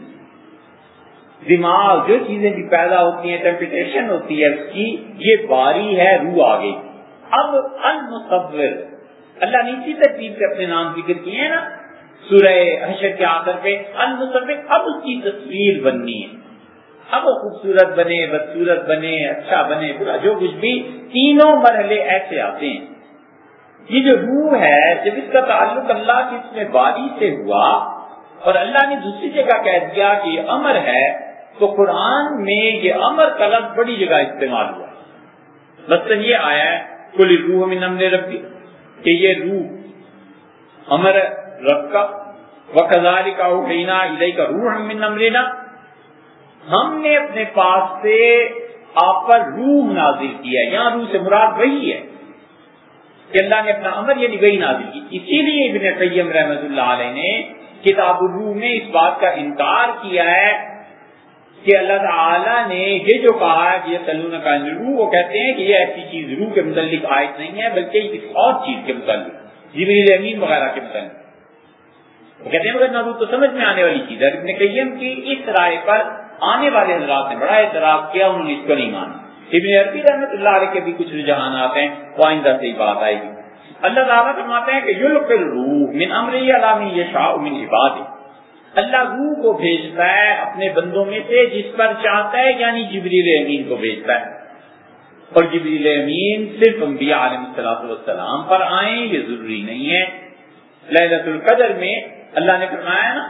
دماغ، جو چیزیں بھی پیدا ہوتی ہیں، ٹیمپٹیشن ہوتی ہے اس کی، یہ باری ہے، روح آگے۔ اب المصور، اللہ نے اسی ترتیب سے اپنے نام ذکر کیے ہیں نا سورہ حشر کے آخر پہ، المصور، اب اس کی تصویر بننی ہے، اب وہ خوبصورت بنے، بدصورت بنے، اچھا بنے، برا، جو کچھ بھی، تینوں مرحلے ایسے آتے ہیں۔ یہ جو روح ہے جب اس کا تعلق اللہ کی اس میں باری سے ہوا اور اللہ نے دوسری جگہ کہہ دیا کہ یہ امر ہے، تو قرآن میں یہ امر کا لفظ بڑی جگہ استعمال ہوا۔ مثلاً یہ آیا ہے قل الروح من امر ربی، کہ یہ روح امر رب کا، وَكَذَلِكَ أَوْحَيْنَا إِلَيْكَ رُوحًا مِّنْ أَمْرِنَا، ہم نے اپنے پاس سے آپ پر روح نازل کیا ہے۔ یہاں روح سے مراد وہی ہے کہ اللہ نے اپنا امر یعنی وہی نازل کی۔ اسی لیے ابن قیم رحمۃ اللہ علیہ نے کتاب الروح میں اس بات کا انکار کیا ہے کہ اللہ تعالیٰ نے یہ جو کہا ہے کہ یسألونک عن الروح، وہ کہتے ہیں کہ یہ ایسی چیز روح کے متعلق آیت نہیں ہے بلکہ اس اور چیز کے متعلق، جبریل امین وغیرہ کے متعلق۔ وہ کہتے ہیں مگر نہ روح تو سمجھ میں آنے والی چیز ہے۔ ابن قیم کی اس رائے پر آنے والے حضرات نے بڑا اعتراض کیا، انہوں نے اس کو نہیں مانا۔ ابن عربی رحمۃ اللہ علیہ کے بھی کچھ رجحانات ہیں، وہ آئندہ سے ہی بات آئے گی۔ اللہ تعالیٰ فرماتے ہیں کہ یلقی الروح من امرہ علی من یشاء من عبادہ، اللہ روح کو بھیجتا ہے اپنے بندوں میں سے جس پر چاہتا ہے، یعنی جبریل امین کو بھیجتا ہے۔ اور جبریل امین صرف انبیاء علیہ الصلوۃ والسلام پر آئیں یہ ضروری نہیں ہے۔ لیلۃ القدر میں اللہ نے فرمایا نا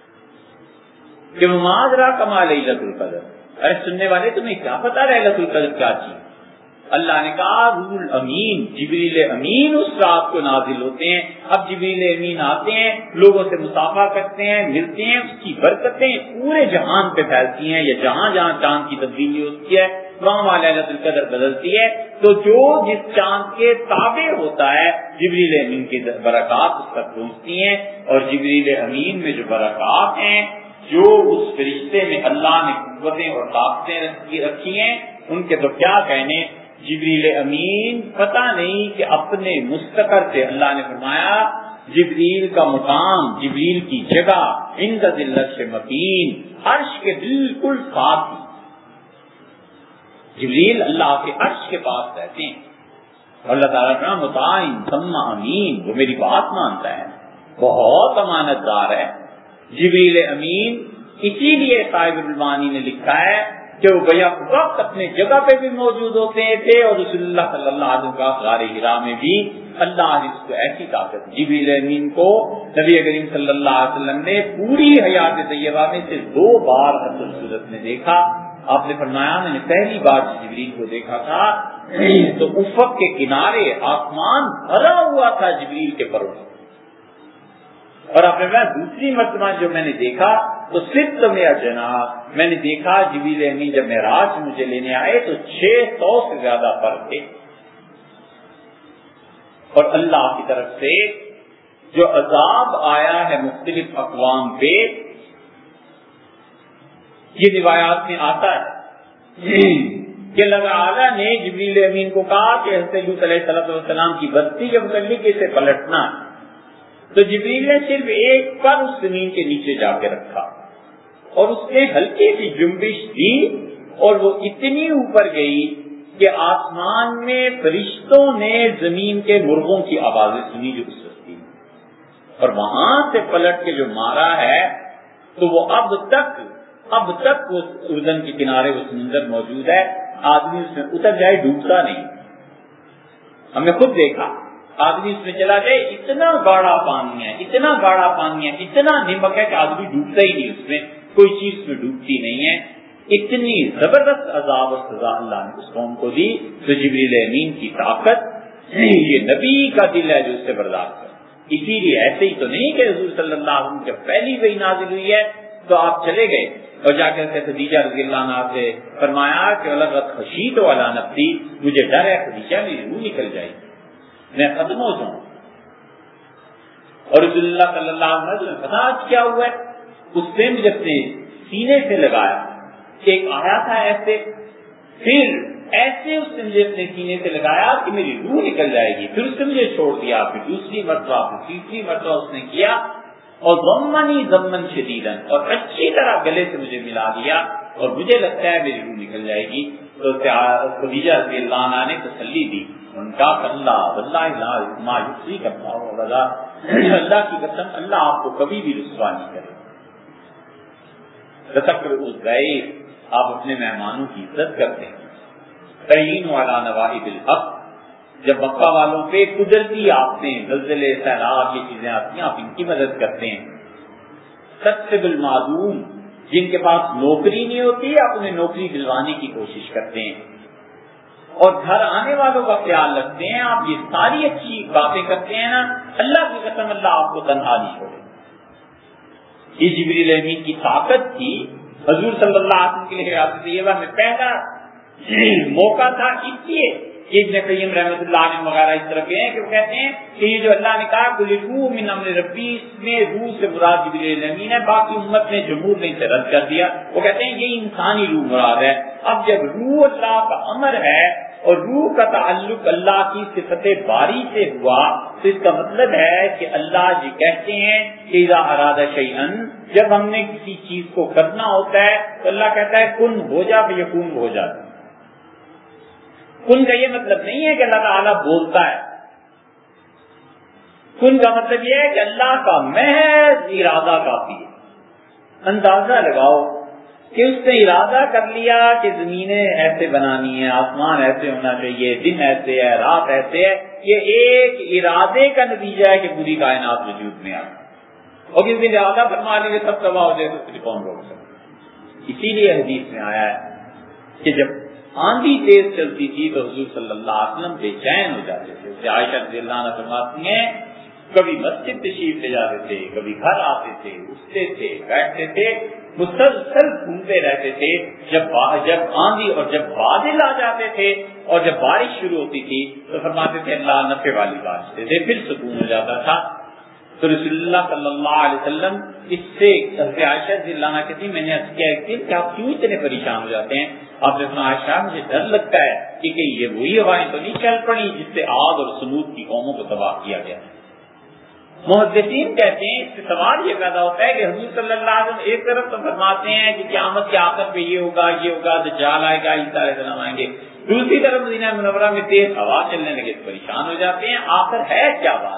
کہ وما ادراک ما لیلۃ القدر، ارے سننے والے تمہیں کیا پتا لیلۃ القدر کیا چیز؟ اللہ نے کہا روح الامین، جبریل امین اس رات کو نازل ہوتے ہیں۔ اب جبریل امین آتے ہیں، لوگوں سے مصافحہ کرتے ہیں، ملتے ہیں، اس کی برکتیں پورے جہان پہ پھیلتی ہیں، یا جہاں جہاں چاند کی تبدیلی ہوتی ہے وہاں وہاں لیلۃ القدر بدلتی ہے۔ تو جو جس چاند کے تابع ہوتا ہے جبریل امین کی برکات اس تک پہنچتی ہیں، اور جبریل امین میں جو برکات ہیں، جو اس فرشتے میں اللہ نے قوتیں اور طاقتیں رکھی ہیں، ان کے تو کیا کہنے۔ جبریل امین پتہ نہیں کہ اپنے مستقر سے اللہ نے فرمایا جبریل کا مقام، جبریل کی جگہ عند ذی العرش مکین، عرش کے بالکل ساتھ ہی جبریل اللہ کے عرش کے پاس رہتے ہیں۔ اللہ تعالیٰ کا مطاع ثم امین، وہ میری بات مانتا ہے، بہت امانت دار ہے جبریل امین۔ اسی لیے صاحب البانی نے لکھا ہے کہ وہ بیک وقت اپنے جگہ پہ بھی موجود ہوتے تھے، اور رسول اللہ صلی اللہ علیہ وسلم کا غار حرا میں بھی اللہ نے اس کو ایسی طاقت، جبریل امین کو نبی کریم صلی اللہ علیہ وسلم نے پوری حیات طیبہ میں سے دو بار اصل صورت میں دیکھا۔ آپ نے فرمایا میں نے پہلی بار جبریل کو دیکھا تھا تو افق کے کنارے آسمان بھرا ہوا تھا جبریل کے پروں، اور آپ نے دوسری مرتبہ جو میں نے دیکھا تو صرف میرا جناب میں نے دیکھا جبریل امین جب معراج مجھے لینے آئے تو چھ سو سے زیادہ پر تھے، اور اللہ کی طرف سے جو عذاب آیا ہے مختلف اقوام پہ، یہ روایات میں آتا ہے کہ اللہ تعالیٰ نے جبریل امین کو کہا کہ حضرت لوط علیہ السلام کی بستی کے متعلق اسے پلٹنا ہے، تو جبریل نے صرف ایک پر اس زمین کے نیچے جا کے رکھا، اور اس نے ہلکی سی جنبش دی اور وہ اتنی اوپر گئی کہ آسمان میں فرشتوں نے زمین کے مرغوں کی آوازیں سنی جو اس بستی میں، اور وہاں سے پلٹ کے جو مارا ہے تو وہ اب تک اب تک وہ اردن کے کنارے وہ سمندر موجود ہے، آدمی اس میں اتر جائے ڈوبتا نہیں، ہم نے خود دیکھا آدمی اس میں چلا جائے اتنا گاڑا پانی ہے، اتنا گاڑا پانی ہے، اتنا نمک ہے کہ آدمی ڈوبتا ہی نہیں، اس میں کوئی چیز میں ڈوبتی نہیں ہے، اتنی زبردست عذاب و سزا اللہ نے اس قوم کو دی۔ تو جبریل امین کی طاقت، یہ نبی کا دل ہے جو اس سے برداشت کر، اسی لیے ایسے ہی تو نہیں کہ حضور صلی اللہ علیہ وسلم جب پہلی وحی نازل ہوئی ہے تو آپ چلے گئے اور جا کر خدیجہ رضی اللہ عنہا سے فرمایا کہ لقد خشیت علی نفسی، مجھے ڈر ہے خدیجہ میری روح نکل جائے میں ختم ہو جاؤں، اور رسول اللہ صلی اللہ علیہ وسلم پتا آج کیا ہوا ہے، اس سے مجھے اپنے سینے سے لگایا، ایک آیا تھا ایسے، پھر ایسے اس نے مجھے اپنے سینے سے لگایا کہ میری روح نکل جائے گی، پھر اس نے مجھے چھوڑ دیا، پھر دوسری مرتبہ پھر تیسری مرتبہ اس نے کیا، اور ضمنی ضمن شدیداً، اور اچھی طرح گلے سے مجھے ملا دیا، اور مجھے لگتا ہے میری روح نکل جائے گی۔ تو خدیجہ رضی اللہ عنہا نے تسلی دی، ان کا اللہ واللہ ما یخزیک اللہ ولا، اللہ کی قسم اللہ آپ کو کبھی بھی رسوا نہیں کرے۔ تذکروا الضیف، آپ اپنے مہمانوں کی عزت کرتے ہیں۔ تعین علی نوائب الحق، جب مکہ والوں پہ قدرتی آفتیں، زلزلے، سیلاب، یہ چیزیں آتی ہیں آپ ان کی مدد کرتے ہیں۔ تکسب المعدوم، جن کے پاس نوکری نہیں ہوتی آپ انہیں نوکری دلوانے کی کوشش کرتے ہیں، اور گھر آنے والوں کا خیال رکھتے ہیں، آپ یہ ساری اچھی باتیں کرتے ہیں نا، اللہ کی قسم اللہ آپ کو تنہا نہیں چھوڑے۔ یہ جبریل امین کی طاقت تھی حضور صلی اللہ علیہ وسلم کے لیے حیات طیبہ میں پہلا موقع تھا، اس لیے ابن قیم رحمۃ اللہ علیہ وغیرہ اس طرح کے ہیں کہ وہ کہتے ہیں کہ یہ جو اللہ نے کہا کل روح من امر ربی، اس میں روح سے مراد جبریل امین ہے، باقی امت نے جمہور نے اسے رد کر دیا، وہ کہتے ہیں یہ انسانی روح مراد ہے۔ اب جب روح اللہ کا امر ہے اور روح کا تعلق اللہ کی صفت باری سے ہوا تو اس کا مطلب ہے کہ اللہ جی کہتے ہیں کہ اذا اراد شیئا، جب ہم نے کسی چیز کو کرنا ہوتا ہے تو اللہ کہتا ہے کن ہو جا، فیکون ہو جاتا۔ کن کا یہ مطلب نہیں ہے کہ اللہ تعالیٰ بولتا ہے، کن کا مطلب یہ ہے کہ اللہ کا محض ارادہ کافی ہے۔ اندازہ لگاؤ کہ اس نے ارادہ کر لیا کہ زمینیں ایسے بنانی ہے، آسمان ایسے ہونا چاہیے، دن ایسے ہے، رات ایسے ہے، یہ ایک ارادے کا نتیجہ ہے کہ پوری کائنات وجود میں آ، اور کسی دن ارادہ فرما لیں گے سب تباہ ہو جائے تو پھر کون روک سکتا۔ اسی لیے حدیث میں آیا ہے کہ جب آندھی تیز چلتی تھی تو حضور صلی اللہ علیہ وسلم بے چین ہو جاتے تھے۔ اسے عائشہ رضی اللہ عنہا فرماتی ہیں کبھی مسجد تشریف لے جاتے تھے، کبھی گھر آتے تھے، اٹھتے تھے، بیٹھتے تھے، مسلسل گھومتے رہتے تھے۔ جب جب آندھی اور جب بادل آ جاتے تھے اور جب بارش شروع ہوتی تھی تو فرماتے تھے اللہ نفع والی بارش دے دے، پھر سکون ہو جاتا تھا۔ تو رسول اللہ صلی اللہ علیہ وسلم اس سے عائشہ رضی اللہ عنہا کہتی میں نے عرض کیا ایک دن کہ آپ کیوں اتنے پریشان ہو جاتے ہیں؟ آپ نے فرمایا عائشہ مجھے ڈر لگتا ہے کہ یہ وہی ہوائیں تو نہیں چل پڑی جس سے عاد اور سمود کی قوموں کو تباہ کیا گیا۔ محدثین کہتے ہیں اس سے سوال یہ پیدا ہوتا ہے کہ حضور صلی اللہ علیہ وسلم ایک طرف تو فرماتے ہیں کہ قیامت کے آخر پہ یہ ہوگا یہ ہوگا دجال آئے گا عیسیٰ علیہ السلام آئیں گے، دوسری طرف مدینہ منورہ میں تیز ہوا چلنے لگے تو پریشان ہو جاتے ہیں۔ آخر ہے کیا بات؟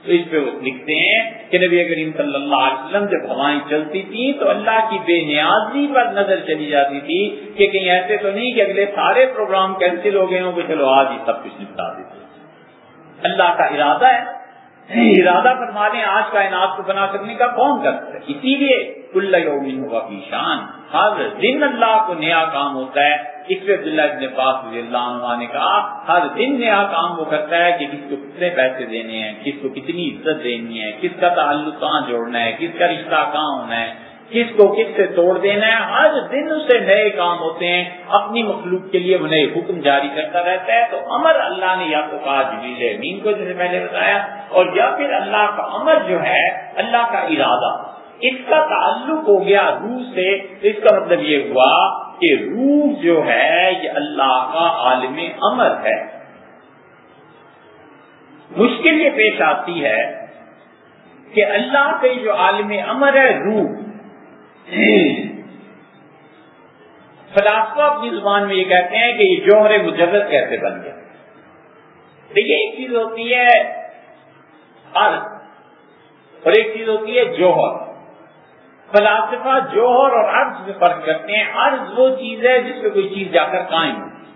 تو اس پہ وہ لکھتے ہیں کہ نبی کریم صلی اللہ علیہ وسلم جب ہوائیں چلتی تھی تو اللہ کی بے نیازی پر نظر چلی جاتی تھی کہ کہیں ایسے تو نہیں کہ اگلے سارے پروگرام کینسل ہو گئے ہوں کہ چلو آج ہی سب کچھ نپٹا دیتے۔ اللہ کا ارادہ ہے، ارادہ فرما دیں آج کائنات کو بنا سکنے کا کون کرتا ہے؟ اسی لیے کل یوم ہوا فی شان، ہر دن اللہ کو نیا کام ہوتا ہے۔ اس پہ عبداللہ ابن عباس رضی اللہ عنہ نے کہا ہر دن نیا کام وہ کرتا ہے کہ کس کو کتنے پیسے دینے ہیں، کس کو کتنی عزت دینی ہے، کس کا تعلق کہاں جوڑنا ہے، کس کا رشتہ کہاں ہونا ہے، کس کو کس سے توڑ دینا ہے۔ ہر دن اسے نئے کام ہوتے ہیں، اپنی مخلوق کے لیے وہ نئے حکم جاری کرتا رہتا ہے۔ تو امر اللہ نے یا تو کہا جبریل امین کو جیسے پہلے بتایا، اور یا پھر اللہ کا امر جو ہے اللہ کا ارادہ، اس کا تعلق ہو گیا روح سے۔ تو اس کا مطلب یہ ہوا کہ روح جو ہے یہ اللہ کا عالم امر ہے۔ مشکل یہ پیش آتی ہے کہ اللہ کے جو عالم امر ہے روح، فلاسفہ اپنی زبان میں یہ کہتے ہیں کہ یہ جوہر مجرد کیسے بن گیا۔ دیکھیے ایک چیز ہوتی ہے عرض اور ایک چیز ہوتی ہے جوہر۔ فلاسفہ جوہر اور عرض میں فرق کرتے ہیں۔ عرض وہ چیز ہے جس پہ کوئی چیز جا کر قائم ہوتی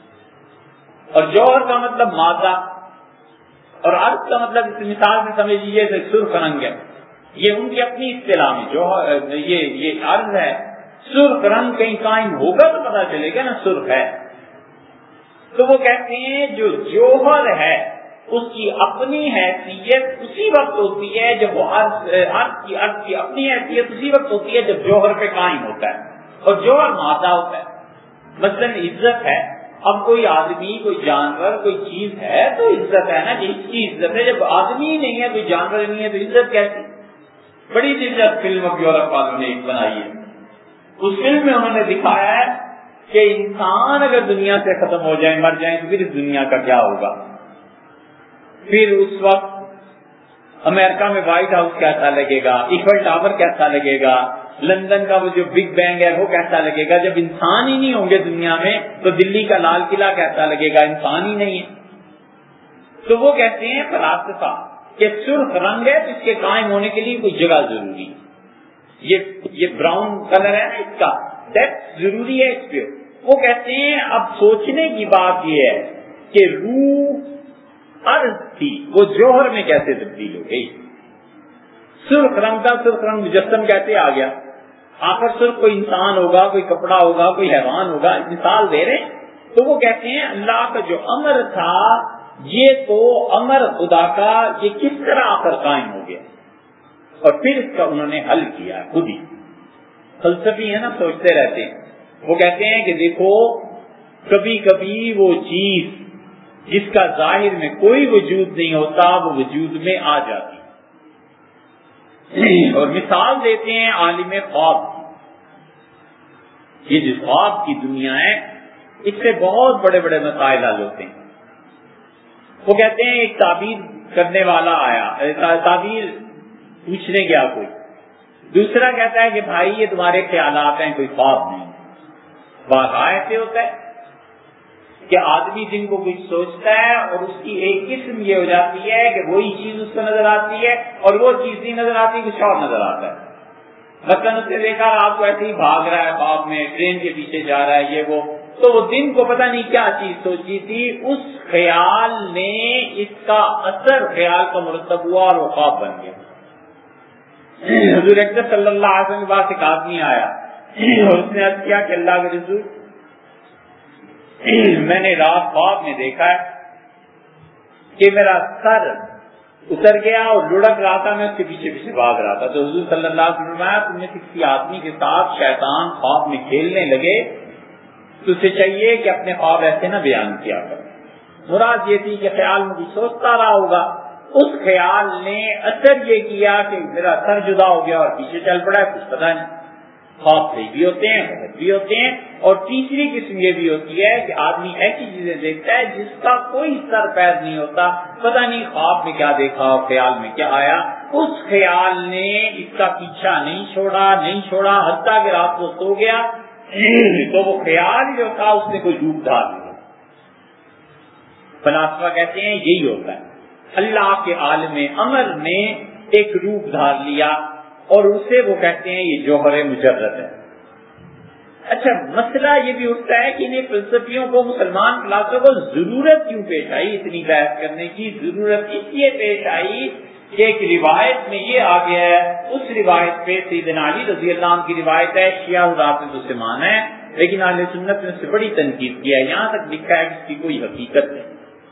ہے، اور جوہر کا مطلب مادہ، اور عرض کا مطلب اس مثال میں سمجھ لیجیے کہ سرخ رنگ ہے، یہ ان کی اپنی اصطلاح میں جوہر یہ یہ عرض ہے۔ سرخ رنگ کہیں قائم ہوگا تو پتہ چلے گا نا سرخ ہے۔ تو وہ کہتے ہیں جو جوہر ہے اس کی اپنی حیثیت اسی وقت ہوتی ہے جب وہ عرض عرض کی عرض کی اپنی حیثیت اسی وقت ہوتی ہے جب جوہر پہ قائم ہوتا ہے، اور جوہر مادہ ہوتا ہے۔ مثلاً عزت ہے، اب کوئی آدمی کوئی جانور کوئی چیز ہے تو عزت ہے نا کہ اس کی عزت ہے۔ جب آدمی ہی نہیں ہے کوئی جانور نہیں ہے تو عزت کیسی؟ بڑی دلچسپ فلم اب یورپ والوں نے ایک بنائی ہے۔ اس فلم میں انہوں نے دکھایا ہے کہ انسان اگر دنیا سے ختم ہو جائے، مر جائیں، تو پھر اس دنیا کا کیا ہوگا؟ پھر اس وقت امریکہ میں وائٹ ہاؤس کیسا لگے گا، ایفل ٹاور کیسا لگے گا، لندن کا وہ جو بگ بینگ ہے وہ کیسا لگے گا؟ جب انسان ہی نہیں ہوں گے دنیا میں تو دلی کا لال قلعہ کیسا لگے گا؟ انسان ہی نہیں ہے۔ تو وہ کہتے ہیں فلاسفہ کہ سرخ رنگ ہے تو اس کے قائم ہونے کے لیے کوئی جگہ ضروری، یہ یہ براؤن کلر ہے نا اس کا ڈیپتھ ضروری ہے اس پہ۔ وہ کہتے ہیں اب سوچنے کی بات یہ ہے کہ روح عرض تھی وہ جوہر میں کیسے تبدیل ہو گئی؟ سرخ رنگ کا سرخ رنگ مجسم کیسے آ گیا؟ آخر سرخ کوئی انسان ہوگا، کوئی کپڑا ہوگا، کوئی حیوان ہوگا، مثال دے رہے ہیں۔ تو وہ کہتے ہیں اللہ کا جو امر تھا یہ تو امر خدا کا یہ کس طرح آخر قائم ہو گیا، اور پھر اس کا انہوں نے حل کیا خود ہی۔ فلسفی ہے نا، سوچتے رہتے ہیں۔ وہ کہتے ہیں کہ دیکھو کبھی کبھی وہ چیز جس کا ظاہر میں کوئی وجود نہیں ہوتا وہ وجود میں آ جاتی، اور مثال دیتے ہیں عالم خواب کی۔ یہ جو خواب کی دنیا ہے اس سے بہت بڑے بڑے مسائل حل ہوتے ہیں۔ وہ کہتے ہیں ایک تعبیر کرنے والا آیا، تعبیر پوچھنے گیا کوئی، دوسرا کہتا ہے کہ بھائی یہ تمہارے خیالات ہیں، کوئی خواب نہیں۔ واقعہ ایسے ہوتا ہے کہ آدمی جن کو کچھ سوچتا ہے اور اس کی ایک قسم یہ ہو جاتی ہے کہ وہی چیز اس کو نظر آتی ہے، اور وہ چیز نہیں نظر آتی، کچھ اور نظر آتا ہے۔ مثلاً اس نے دیکھا آپ کو ایسے ہی بھاگ رہا ہے خواب میں، ٹرین کے پیچھے جا رہا ہے، یہ وہ، تو وہ دن کو پتہ نہیں کیا چیز سوچی تھی، اس خیال نے اس کا اثر خیال کا مرتب ہوا اور وہ خواب بن گیا۔ حضور اکرم صلی اللہ علیہ وسلم کے پاس ایک آدمی آیا اور اس نے عرض کیا کہ اللہ کے رسول میں نے رات خواب میں دیکھا ہے کہ میرا سر اتر گیا اور لڑک رہا تھا، میں اس کے پیچھے پیچھے بھاگ رہا تھا۔ تو حضور صلی اللہ علیہ وسلم نے تم نے کسی آدمی کے ساتھ شیطان خواب میں کھیلنے لگے تو اسے چاہیے کہ اپنے خواب ایسے نہ بیان کیا کر۔ مراد یہ تھی کہ خیال میں کچھ سوچتا رہا ہوگا، اس خیال نے اثر یہ کیا کہ میرا سر جدا ہو گیا اور پیچھے چل پڑا ہے، کچھ پتا نہیں۔ خواب صحیح بھی ہوتے ہیں، غلط بھی ہوتے ہیں۔ اور تیسری قسم یہ بھی ہوتی ہے کہ آدمی ایسی چیزیں دیکھتا ہے جس کا کوئی سر پیر نہیں ہوتا، پتہ نہیں خواب میں کیا دیکھا اور خیال میں کیا آیا، اس خیال نے اس کا پیچھا نہیں چھوڑا نہیں چھوڑا حتیٰ کہ رات کو سو گیا تو وہ خیال جو تھا اس نے کوئی ڈوب ڈال دیا۔ فلاسفہ کہتے ہیں یہی ہوتا ہے اللہ کے عالم امر نے ایک روپ دھار لیا اور اسے وہ کہتے ہیں یہ جوہر مجرد ہے۔ اچھا مسئلہ یہ بھی اٹھتا ہے کہ انہیں فلسفیوں کو، مسلمان فلاسفوں کو ضرورت کیوں پیش آئی اتنی بحث کرنے کی؟ ضرورت اس لیے پیش آئی کہ ایک روایت میں یہ آ گیا ہے، اس روایت پہ سیدنا علی رضی اللہ عنہ کی روایت ہے، شیعہ حضرات نے اسے مانا ہے، لیکن اہل سنت نے اس سے بڑی تنقید کیا ہے، یہاں تک لکھا ہے کہ اس کی کوئی حقیقت نہیں۔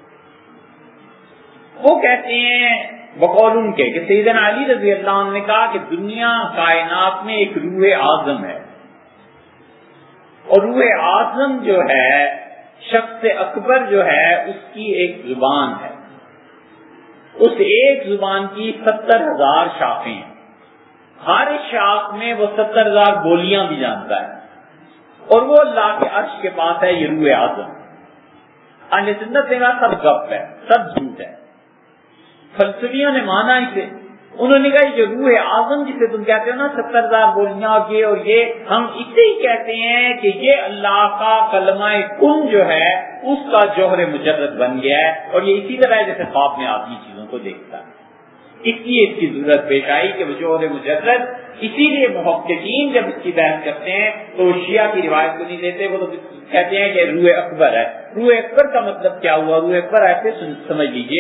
وہ کہتے ہیں بقول ان کے کہ سیدنا علی رضی اللہ عنہ نے کہا کہ دنیا کائنات میں ایک روح اعظم ہے، اور روح اعظم جو ہے، شخص اکبر جو ہے، اس کی ایک زبان ہے، اس ایک زبان کی ستر ہزار شاخیں ہیں، ہر شاخ میں وہ ستر ہزار بولیاں بھی جانتا ہے، اور وہ اللہ کے عرش کے پاس ہے، یہ روح اعظم۔ اہل سنت نے کہا سب گپ ہے، سب جھوٹ ہے۔ فلسفیوں نے مانا اسے، انہوں نے کہا یہ روح اعظم جسے تم کہتے ہو نا ستر ہزار بولیاں یہ اور یہ، ہم اسے ہی کہتے ہیں کہ یہ اللہ کا کلمہ کن جو ہے اس کا جوہر مجرد بن گیا ہے، اور یہ اسی طرح جیسے خواب میں آدمی چیزوں کو دیکھتا ہے۔ اس لیے اس کی ضرورت پیش آئی کہ وہ جوہر مجرد، اسی لیے محققین جب اس کی بحث کرتے ہیں تو شیعہ کی روایت کو نہیں دیتے، وہ تو کہتے ہیں کہ روح اکبر ہے۔ روح اکبر کا مطلب کیا ہوا؟ روح اکبر ایسے سمجھ لیجئے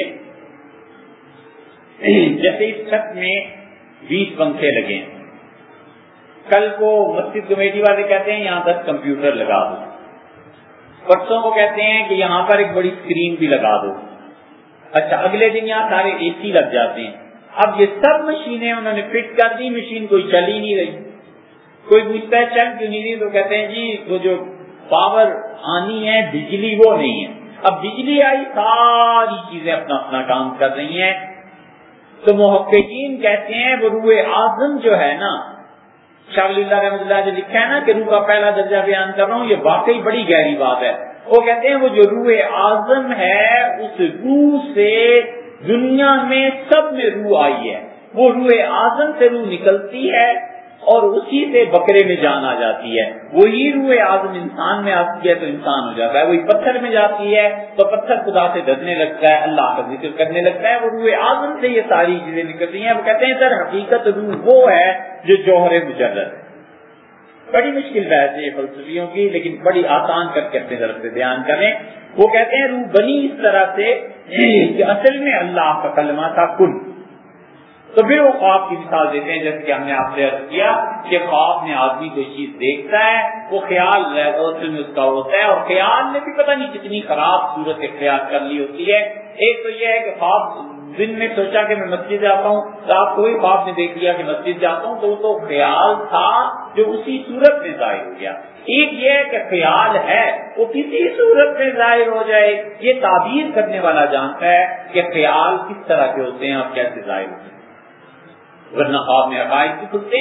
جیسے اس چھت میں بیس پنکھے لگے ہیں، کل کو مسجد کمیٹی والے کہتے ہیں یہاں دس کمپیوٹر لگا دو، پرسوں کو کہتے ہیں کہ یہاں پر ایک بڑی اسکرین بھی لگا دو، اچھا اگلے دن یہاں سارے اے سی لگ جاتے ہیں۔ اب یہ سب مشینیں انہوں نے فٹ کر دی، مشین کوئی چل ہی نہیں رہی۔ کوئی پوچھتا ہے چل کیوں نہیں رہی، تو کہتے ہیں جی وہ جو پاور آنی ہے بجلی وہ نہیں ہے۔ اب بجلی آئی ساری چیزیں اپنا اپنا کام کر رہی ہیں، تو محققین کہتے ہیں وہ روح اعظم جو ہے نا، شاہ ولی اللہ رحمۃ اللہ جو لکھا ہے نا کہ روح کا پہلا درجہ بیان کر رہا ہوں، یہ واقعی بڑی گہری بات ہے۔ وہ کہتے ہیں وہ جو روح اعظم ہے اس روح سے دنیا میں سب میں روح آئی ہے، وہ روح اعظم سے روح نکلتی ہے اور اسی سے بکرے میں جان آ جاتی ہے، وہی روح اعظم انسان میں آتی ہے تو انسان ہو جاتا ہے، وہی پتھر میں جاتی ہے تو پتھر خدا سے ڈرنے لگتا ہے، اللہ کا ذکر کرنے لگتا ہے، وہ روح اعظم سے یہ ساری چیزیں نکلتی ہیں۔ وہ کہتے ہیں در حقیقت روح وہ ہے جو جوہر مجرد ہے۔ بڑی مشکل بحث ہے فلسفیوں کی، لیکن بڑی آسان کر کے اپنے طرف سے بیان کریں۔ وہ کہتے ہیں روح بنی اس طرح سے کہ اصل میں اللہ کا کلمہ تھا کن، تو پھر وہ خواب کی مثال دیتے ہیں، جیسے کہ ہم نے آپ سے عرض کیا کہ خواب میں آدمی کوئی چیز دیکھتا ہے، وہ خیال اصل میں اس کا ہوتا ہے، اور خیال میں بھی پتہ نہیں کتنی خراب صورت اختیار کر لی ہوتی ہے۔ ایک تو یہ ہے کہ خواب دن میں سوچا کہ میں مسجد جاتا ہوں، رات کو ہی خواب میں دیکھ لیا کہ مسجد جاتا ہوں، تو وہ تو خیال تھا جو اسی صورت میں ظاہر ہو گیا۔ ایک یہ ہے کہ خیال ہے وہ کسی صورت میں ظاہر ہو جائے، یہ تعبیر کرنے والا جانتا ہے کہ خیال کس طرح کے ہوتے ہیں اور کیسے ظاہر ہوتے ہیں، ورنہ خواب میں عقائد کی کھلتے۔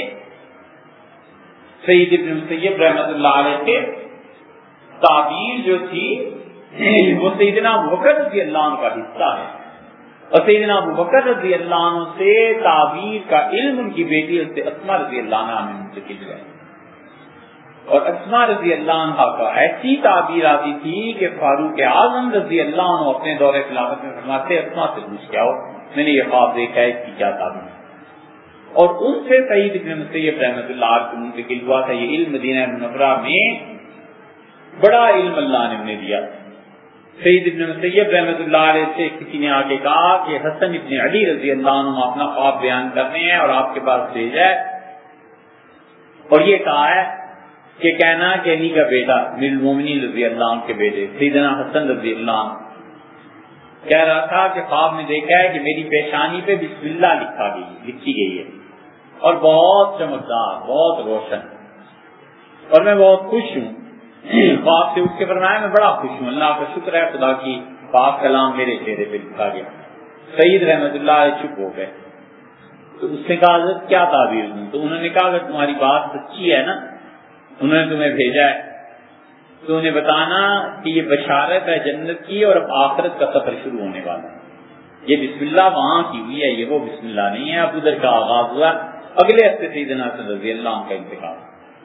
سید ابن مسیب رحمۃ اللہ علیہ کے تعبیر جو تھی وہ سیدنا ابوبکر رضی اللہ عنہ کا حصہ ہے، اور سیدنا ابوبکر رضی اللہ عنہ سے تعبیر کا علم ان کی بیٹی سے اسما رضی اللہ عنہ میں منتقل ہے، اور اسما رضی اللہ عنہ کا ایسی تعبیر آتی تھی کہ فاروق اعظم رضی اللہ عنہ اپنے دور خلافت میں فرماتے اسما سے پوچھ کے آؤ میں نے یہ خواب دیکھا ہے، اس کی کیا تعبیر، اور ان سے سعید ابن مسیب رحمۃ اللہ علیہ کو منتقل ہوا تھا یہ علم۔ مدینہ منورہ میں بڑا علم اللہ نے انہیں دیا۔ سعید ابن مسیب رحمۃ اللہ علیہ سے کسی نے آ کے کہا کہ حسن ابن علی رضی اللہ عنہ اپنا خواب بیان کرتے ہیں اور آپ کے پاس بھیجا ہے، اور یہ کہا ہے کہ کہنا کہ انہی کا بیٹا امیر المومنین رضی اللہ عنہ کے بیٹے سیدنا حسن رضی اللہ عنہ کہہ رہا تھا کہ خواب میں دیکھا ہے کہ میری پیشانی پہ بسم اللہ لکھا گئی لکھی گئی ہے، اور بہت چمکدار، بہت روشن، اور میں بہت خوش ہوں۔ خواب سے اٹھ کے فرمایا میں بڑا خوش ہوں، اللہ کا شکر ہے خدا کی پاک کلام میرے چہرے پہ لکھا گیا۔ سعید رحمت اللہ علیہ چپ ہو گئے، تو اس نے کہا حضرت کیا تعبیر دوں؟ تو انہوں نے کہا اگر تمہاری بات سچی ہے نا، انہوں نے تمہیں بھیجا ہے تو انہیں بتانا کہ یہ بشارت ہے جنت کی، اور اب آخرت کا سفر شروع ہونے والا ہے۔ یہ بسم اللہ وہاں کی ہوئی ہے، یہ وہ بسم اللہ نہیں ہے۔ اب ادھر کا آغاز ہوا، اگلے ہفتے سیدنا حسن رضی اللہ عنہ کا انتقال۔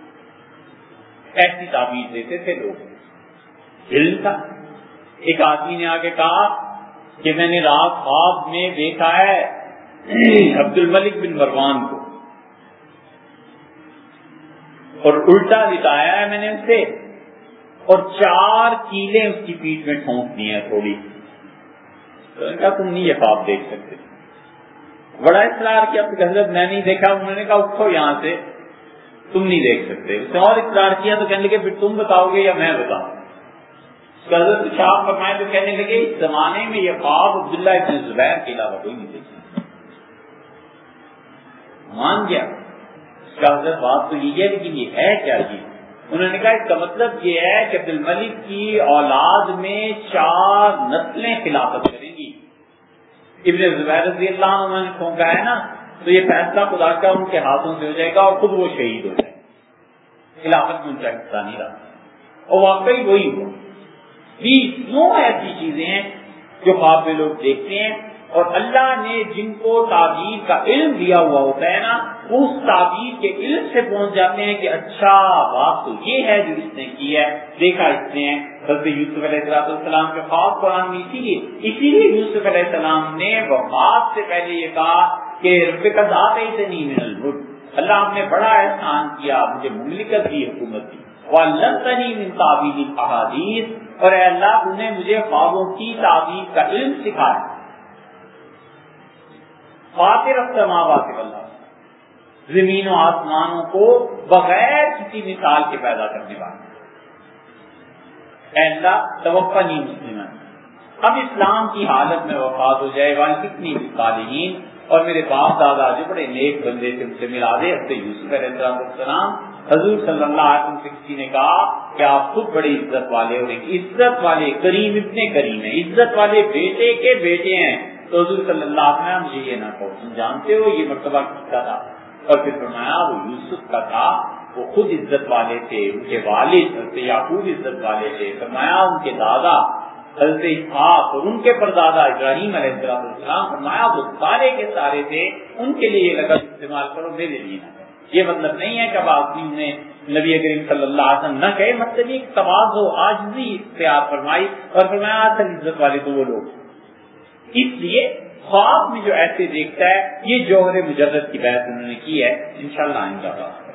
ایسی تعبیر دیتے تھے لوگ، علم تھا۔ ایک آدمی نے آ کے کہا کہ میں نے رات خواب میں دیکھا ہے عبد الملک بن مروان کو اور الٹا لٹایا ہے میں نے اسے اور چار کیلیں اس کی پیٹھ میں ٹھونک دی ہیں تھوڑی. تو ان کا تم نہیں یہ خواب دیکھ سکتے. بڑا اصرار کیا حضرت میں نہیں دیکھا. انہوں نے کہا اٹھو یہاں سے, تم نہیں دیکھ سکتے. اس نے اور اصرار کیا تو کہنے لگے پھر تم بتاؤ گے یا میں بتاؤں. حضرت شاہ فرمائے تو کہنے لگے اس زمانے میں یہ خواب عبداللہ ابن زبیر کے علاوہ کوئی نہیں دیکھا. مان گیا. اس کا حضرت بات تو یہ ہے لیکن یہ ہے کیا چیز؟ انہوں نے کہا اس کا مطلب یہ ہے کہ عبد الملک کی اولاد میں چار نسلیں خلافت کریں گی. ابن زبیر رضی اللہ عنہ نے پھونکا ہے نا, تو یہ فیصلہ خدا کا ان کے ہاتھوں سے ہو جائے گا اور خود وہ شہید ہو جائے گا. خلافت میں ان کا حصہ نہیں رہا. اور واقعی وہی ہوا. بیس نو ایسی چیزیں ہیں جو خواب میں لوگ دیکھتے ہیں اور اللہ نے جن کو تعبیر کا علم دیا ہوا ہوتا ہے نا, اس تعبیر کے علم سے پہنچ جاتے ہیں کہ اچھا بات تو یہ ہے جو اس نے کی ہے, دیکھا اس نے. حضرت یوسف علیہ السلام کے خواب قرآن میں اسی لیے اسی لیے یوسف علیہ السلام نے وفات سے پہلے یہ کہا کہ رب قد آتیتنی من الملک, اللہ آپ نے بڑا احسان کیا, مجھے مملکت دی, حکومت دی. وعلمتنی من تعبیر الاحادیث, اور اے اللہ تو نے مجھے خوابوں کی تعبیر کا علم سکھایا. فاطر السماوات والارض, زمین و آسمانوں کو بغیر کسی مثال کے پیدا کرنے والا. اے اللہ توفنی مسلما, اب اسلام کی حالت میں وفات ہو جائے. والدنی بالصالحین, اور میرے باپ دادا جو بڑے نیک بندے تھے ان سے ملا دے. حضرت یوسف علیہ السلام حضور صلی اللہ علیہ وسلم سے کسی نے کہا کہ آپ خود بڑی عزت والے اور عزت والے کریم ابن کریم ہیں, عزت والے بیٹے کے بیٹے ہیں. تو حضور صلی اللہ علیہ وسلم مجھے یہ نہ کہو, تم جانتے ہو یہ مرتبہ کس کا تھا. اور پھر فرمایا وہ یوسف کا تھا, وہ خود عزت والے تھے, ان کے والد حضرت یعقوب عزت والے تھے. فرمایا ان کے دادا حضرت اسحاق اور ان کے پردادا ابراہیم علیہ السلام, فرمایا وہ سارے کے سارے تھے, ان کے لیے یہ لفظ استعمال کرو, میرے لیے نہ. یہ مطلب نہیں ہے کہ اب آدمی نے نبی کریم صلی اللہ علیہ وسلم نہ کہے, مطلب یہ تواضع عاجزی اختیار فرمائی اور فرمایا اصل عزت والے تو وہ لوگ. اس لیے خواب میں جو ایسے دیکھتا ہے, یہ جوہر مجرد کی بحث انہوں نے کی ہے. انشاءاللہ آئندہ بات